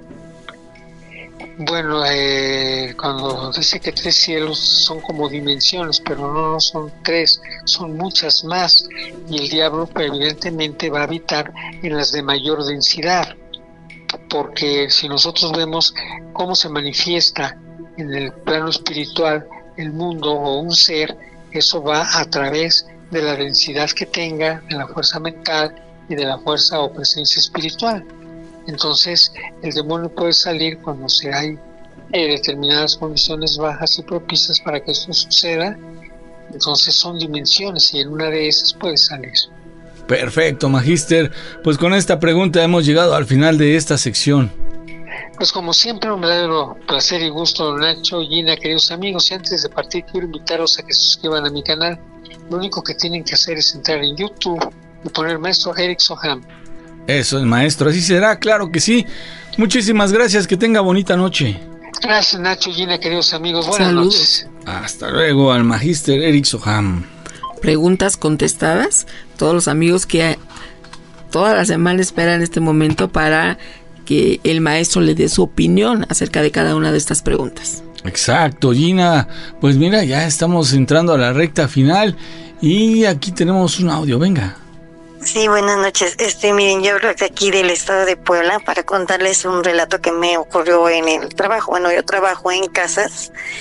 Speaker 18: Bueno, cuando dice que 3 cielos son como dimensiones, pero no son 3, son muchas más, y el diablo pues, evidentemente va a habitar en las de mayor densidad, porque si nosotros vemos cómo se manifiesta en el plano espiritual el mundo o un ser, eso va a través de la densidad que tenga, de la fuerza mental y de la fuerza o presencia espiritual. Entonces, el demonio puede salir cuando hay determinadas condiciones bajas y propicias para que esto suceda. Entonces son dimensiones y en una de esas puede salir.
Speaker 9: Perfecto, magíster. Pues con esta pregunta hemos llegado al final de esta sección.
Speaker 18: Pues como siempre, un verdadero placer y gusto, Nacho, Gina, queridos amigos. Y antes de partir, quiero invitarlos a que se suscriban a mi canal. Lo único que tienen que hacer es entrar en YouTube y poner Maestro Eric Soham.
Speaker 9: Eso es, maestro, así será, claro que sí. Muchísimas gracias, que tenga bonita noche.
Speaker 18: Gracias, Nacho, Gina, queridos amigos, buenas noches.
Speaker 9: Hasta luego al magíster Eric Soham.
Speaker 8: Preguntas contestadas, todos los amigos que toda la semana esperan este momento para que el maestro le dé su opinión acerca de cada una de estas preguntas.
Speaker 9: Exacto, Gina, pues mira, ya estamos entrando a la recta final y aquí tenemos un audio, venga.
Speaker 19: Sí, buenas noches. Miren, yo hablo de aquí del estado de Puebla para contarles un relato que me ocurrió en el trabajo. Bueno, yo trabajo en casas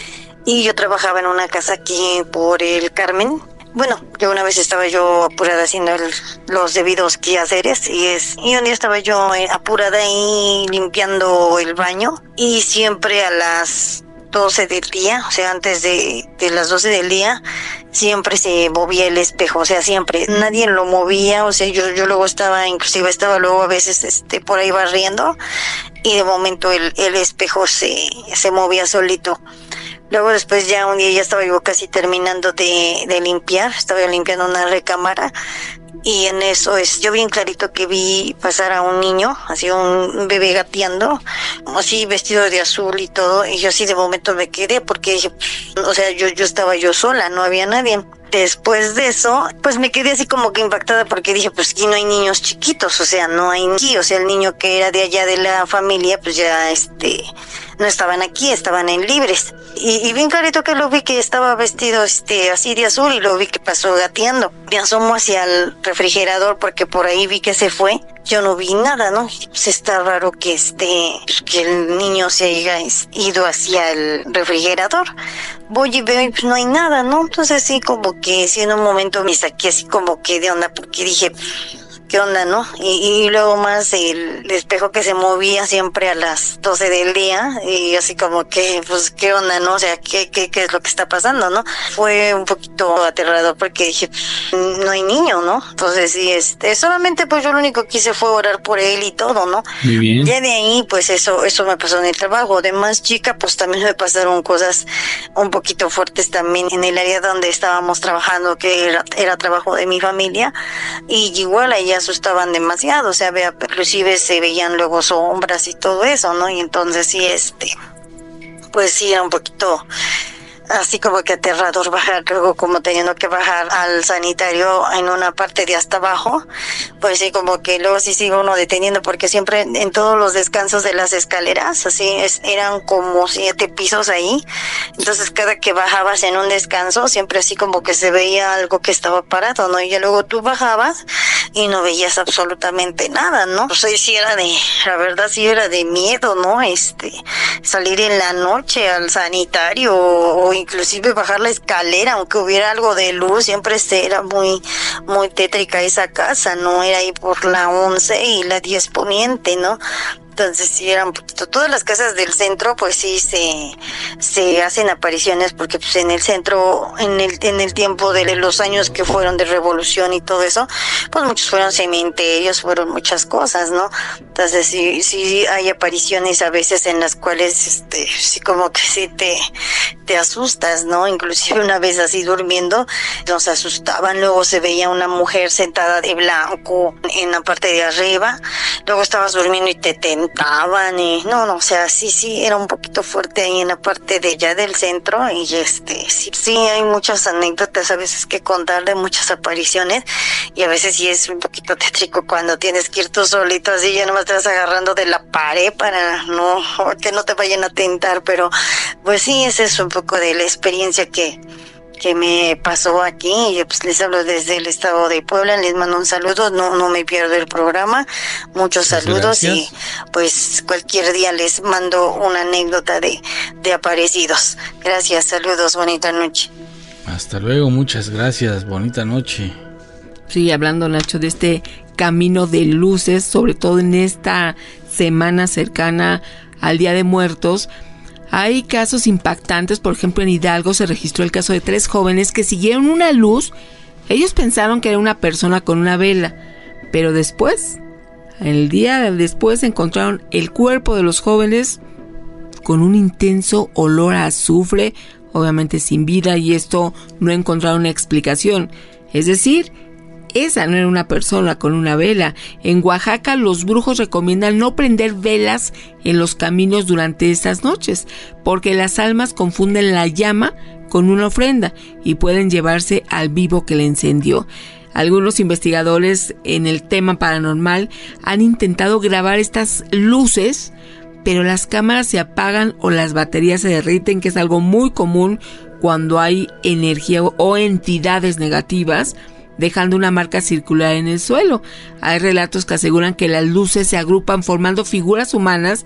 Speaker 19: y yo trabajaba en una casa aquí por el Carmen. Bueno, yo una vez estaba yo apurada haciendo los debidos quehaceres y un día estaba yo apurada ahí limpiando el baño y siempre a las 12 del día, o sea, antes de las 12 del día, siempre se movía el espejo, o sea, siempre, nadie lo movía, o sea, yo luego estaba luego a veces por ahí barriendo y de momento el espejo se movía solito. Luego después ya un día ya estaba yo casi terminando de limpiar, estaba yo limpiando una recámara y en eso yo bien clarito que vi pasar a un niño, así un bebé gateando, así vestido de azul y todo, y yo así de momento me quedé porque dije, o sea, yo estaba yo sola, no había nadie. Después de eso, pues me quedé así como que impactada porque dije, pues aquí no hay niños chiquitos, o sea, no hay aquí, o sea, el niño que era de allá de la familia, pues ya no estaban aquí, estaban en libres. Y bien clarito que lo vi que estaba vestido así de azul y lo vi que pasó gateando. Me asomo hacia el refrigerador porque por ahí vi que se fue. Yo no vi nada, ¿no? Pues está raro que que el niño se haya ido hacia el refrigerador. Voy y veo y pues no hay nada, ¿no? Entonces sí como que sí en un momento me saqué así como que de onda porque dije, ¿qué onda, no? Y luego más el espejo que se movía siempre a las 12 del día y así como que, pues, ¿qué onda, no? O sea, ¿qué es lo que está pasando, no? Fue un poquito aterrador porque dije, no hay niño, ¿no? Entonces sí, solamente pues yo lo único que hice fue orar por él y todo, ¿no?
Speaker 9: Muy bien.
Speaker 19: Ya de ahí, pues eso me pasó en el trabajo. De más chica, pues también me pasaron cosas un poquito fuertes también en el área donde estábamos trabajando, que era trabajo de mi familia, y igual allá asustaban demasiado, o sea, inclusive se veían luego sombras y todo eso, ¿no? Y entonces sí, pues sí era un poquito así como que aterrador bajar, luego como teniendo que bajar al sanitario en una parte de hasta abajo, pues sí como que luego sí sigue uno deteniendo porque siempre en todos los descansos de las escaleras, así eran como 7 pisos ahí, entonces cada que bajabas en un descanso siempre así como que se veía algo que estaba parado, ¿no? Y ya luego tú bajabas y no veías absolutamente nada, ¿no? Pues sí la verdad sí era de miedo, ¿no? Salir en la noche al sanitario o inclusive bajar la escalera, aunque hubiera algo de luz, siempre era muy, muy tétrica esa casa, ¿no? Era ahí por la 11 y la 10 Poniente, ¿no? Entonces sí era un poquito, todas las casas del centro pues sí se hacen apariciones porque pues en el centro, en el tiempo de los años que fueron de revolución y todo eso, pues muchos fueron cementerios, fueron muchas cosas, ¿no? Entonces sí hay apariciones a veces en las cuales sí como que sí te asustas, ¿no? Inclusive una vez así durmiendo nos asustaban, luego se veía una mujer sentada de blanco en la parte de arriba, luego estabas durmiendo y te tentaban y no, o sea, sí era un poquito fuerte ahí en la parte de allá del centro y sí hay muchas anécdotas a veces que contar de muchas apariciones y a veces sí es un poquito tétrico cuando tienes que ir tú solito así, ya nomás te vas agarrando de la pared para que no te vayan a tentar, pero pues sí, ese es un poco de la experiencia que me pasó aquí. Yo pues les hablo desde el estado de Puebla, les mando un saludo, no me pierdo el programa, muchos saludos. Gracias. Y pues cualquier día les mando una anécdota de aparecidos. Gracias, saludos, bonita noche.
Speaker 9: Hasta luego, muchas gracias, bonita noche.
Speaker 8: Sí, hablando, Nacho, de este camino de luces, sobre todo en esta semana cercana al Día de Muertos. Hay casos impactantes, por ejemplo en Hidalgo se registró el caso de 3 jóvenes que siguieron una luz. Ellos pensaron que era una persona con una vela, pero después, el día después encontraron el cuerpo de los jóvenes con un intenso olor a azufre, obviamente sin vida, y esto no encontraron una explicación. Es decir, esa no era una persona con una vela. En Oaxaca los brujos recomiendan no prender velas en los caminos durante estas noches, porque las almas confunden la llama con una ofrenda y pueden llevarse al vivo que la encendió. Algunos investigadores en el tema paranormal han intentado grabar estas luces, pero las cámaras se apagan o las baterías se derriten, que es algo muy común cuando hay energía o entidades negativas, dejando una marca circular en el suelo. Hay relatos que aseguran que las luces se agrupan formando figuras humanas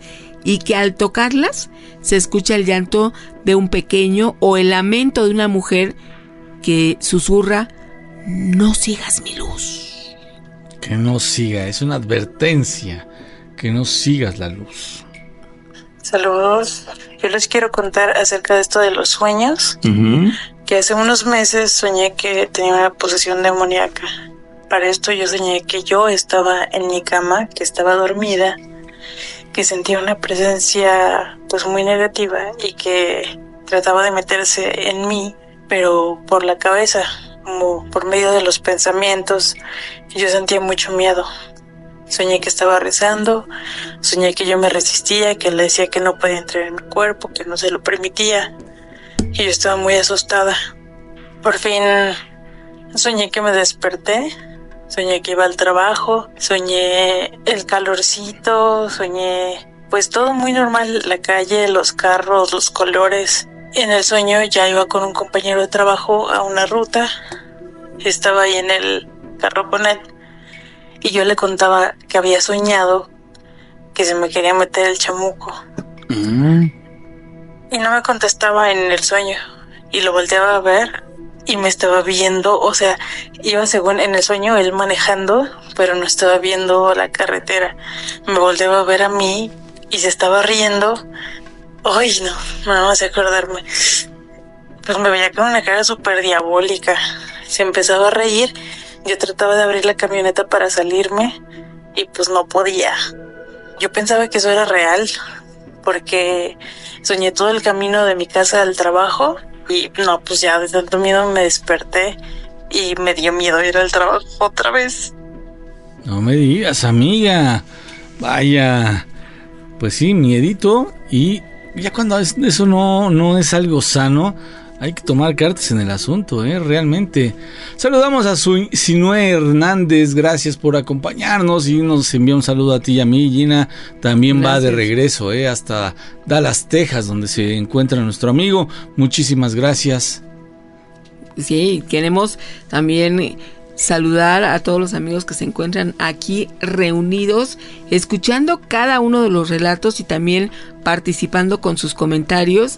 Speaker 8: y que al tocarlas se escucha el llanto de un pequeño o el lamento de una mujer que susurra: no sigas mi luz.
Speaker 9: Que no siga, es una advertencia, que no sigas la luz.
Speaker 20: Saludos, yo les quiero contar acerca de esto de los sueños, que hace unos meses soñé que tenía una posesión demoníaca. Para esto yo soñé que yo estaba en mi cama, que estaba dormida, que sentía una presencia pues muy negativa y que trataba de meterse en mí, pero por la cabeza, como por medio de los pensamientos. Yo sentía mucho miedo. Soñé que estaba rezando, soñé que yo me resistía, que le decía que no podía entrar en mi cuerpo, que no se lo permitía, y yo estaba muy asustada. Por fin soñé que me desperté, soñé que iba al trabajo, soñé el calorcito, soñé pues todo muy normal, la calle, los carros, los colores. En el sueño ya iba con un compañero de trabajo a una ruta, estaba ahí en el carro con él, y yo le contaba que había soñado que se me quería meter el chamuco. Y no me contestaba en el sueño, y lo volteaba a ver y me estaba viendo, o sea, iba según en el sueño él manejando, pero no estaba viendo la carretera. Me volteaba a ver a mí y se estaba riendo. Ay, no me hace acordarme. Pues me veía con una cara súper diabólica. Se empezaba a reír. Yo trataba de abrir la camioneta para salirme y pues no podía. Yo pensaba que eso era real porque soñé todo el camino de mi casa al trabajo y no, pues ya de tanto miedo me desperté y me dio miedo ir al trabajo otra vez.
Speaker 9: No me digas, amiga. Vaya, pues sí, miedito. Y ya cuando eso no es algo sano, hay que tomar cartas en el asunto, realmente. Saludamos a Sinue Hernández, gracias por acompañarnos y nos envía un saludo a ti y a mí. Gina también gracias. Va de regreso, hasta Dallas, Texas, donde se encuentra nuestro amigo. Muchísimas gracias.
Speaker 8: Sí, queremos también saludar a todos los amigos que se encuentran aquí reunidos, escuchando cada uno de los relatos y también participando con sus comentarios.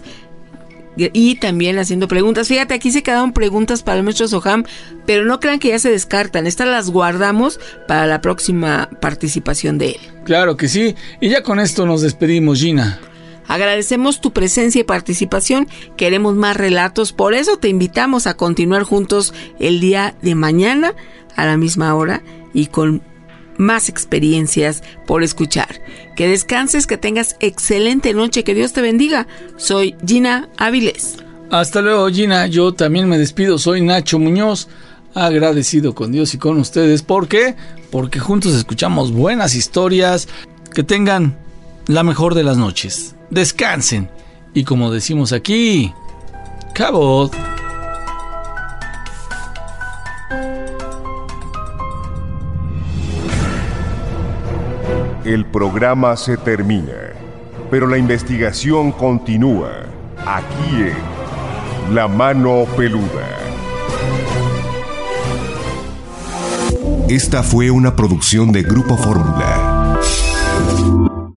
Speaker 8: Y también haciendo preguntas. Fíjate, aquí se quedaron preguntas para el maestro Soham, pero no crean que ya se descartan. Estas las guardamos para la próxima participación de él.
Speaker 9: Claro que sí. Y ya con esto nos despedimos, Gina.
Speaker 8: Agradecemos tu presencia y participación. Queremos más relatos. Por eso te invitamos a continuar juntos el día de mañana a la misma hora y con más experiencias por escuchar. Que descanses, que tengas excelente noche, que Dios te bendiga. Soy Gina Áviles.
Speaker 9: Hasta luego, Gina. Yo también me despido. Soy Nacho Muñoz, agradecido con Dios y con ustedes. ¿Por qué? Porque juntos escuchamos buenas historias. Que tengan la mejor de las noches. Descansen. Y como decimos aquí, cabot.
Speaker 4: El programa se termina, pero la investigación continúa, aquí en La Mano Peluda.
Speaker 3: Esta fue una producción de Grupo Fórmula.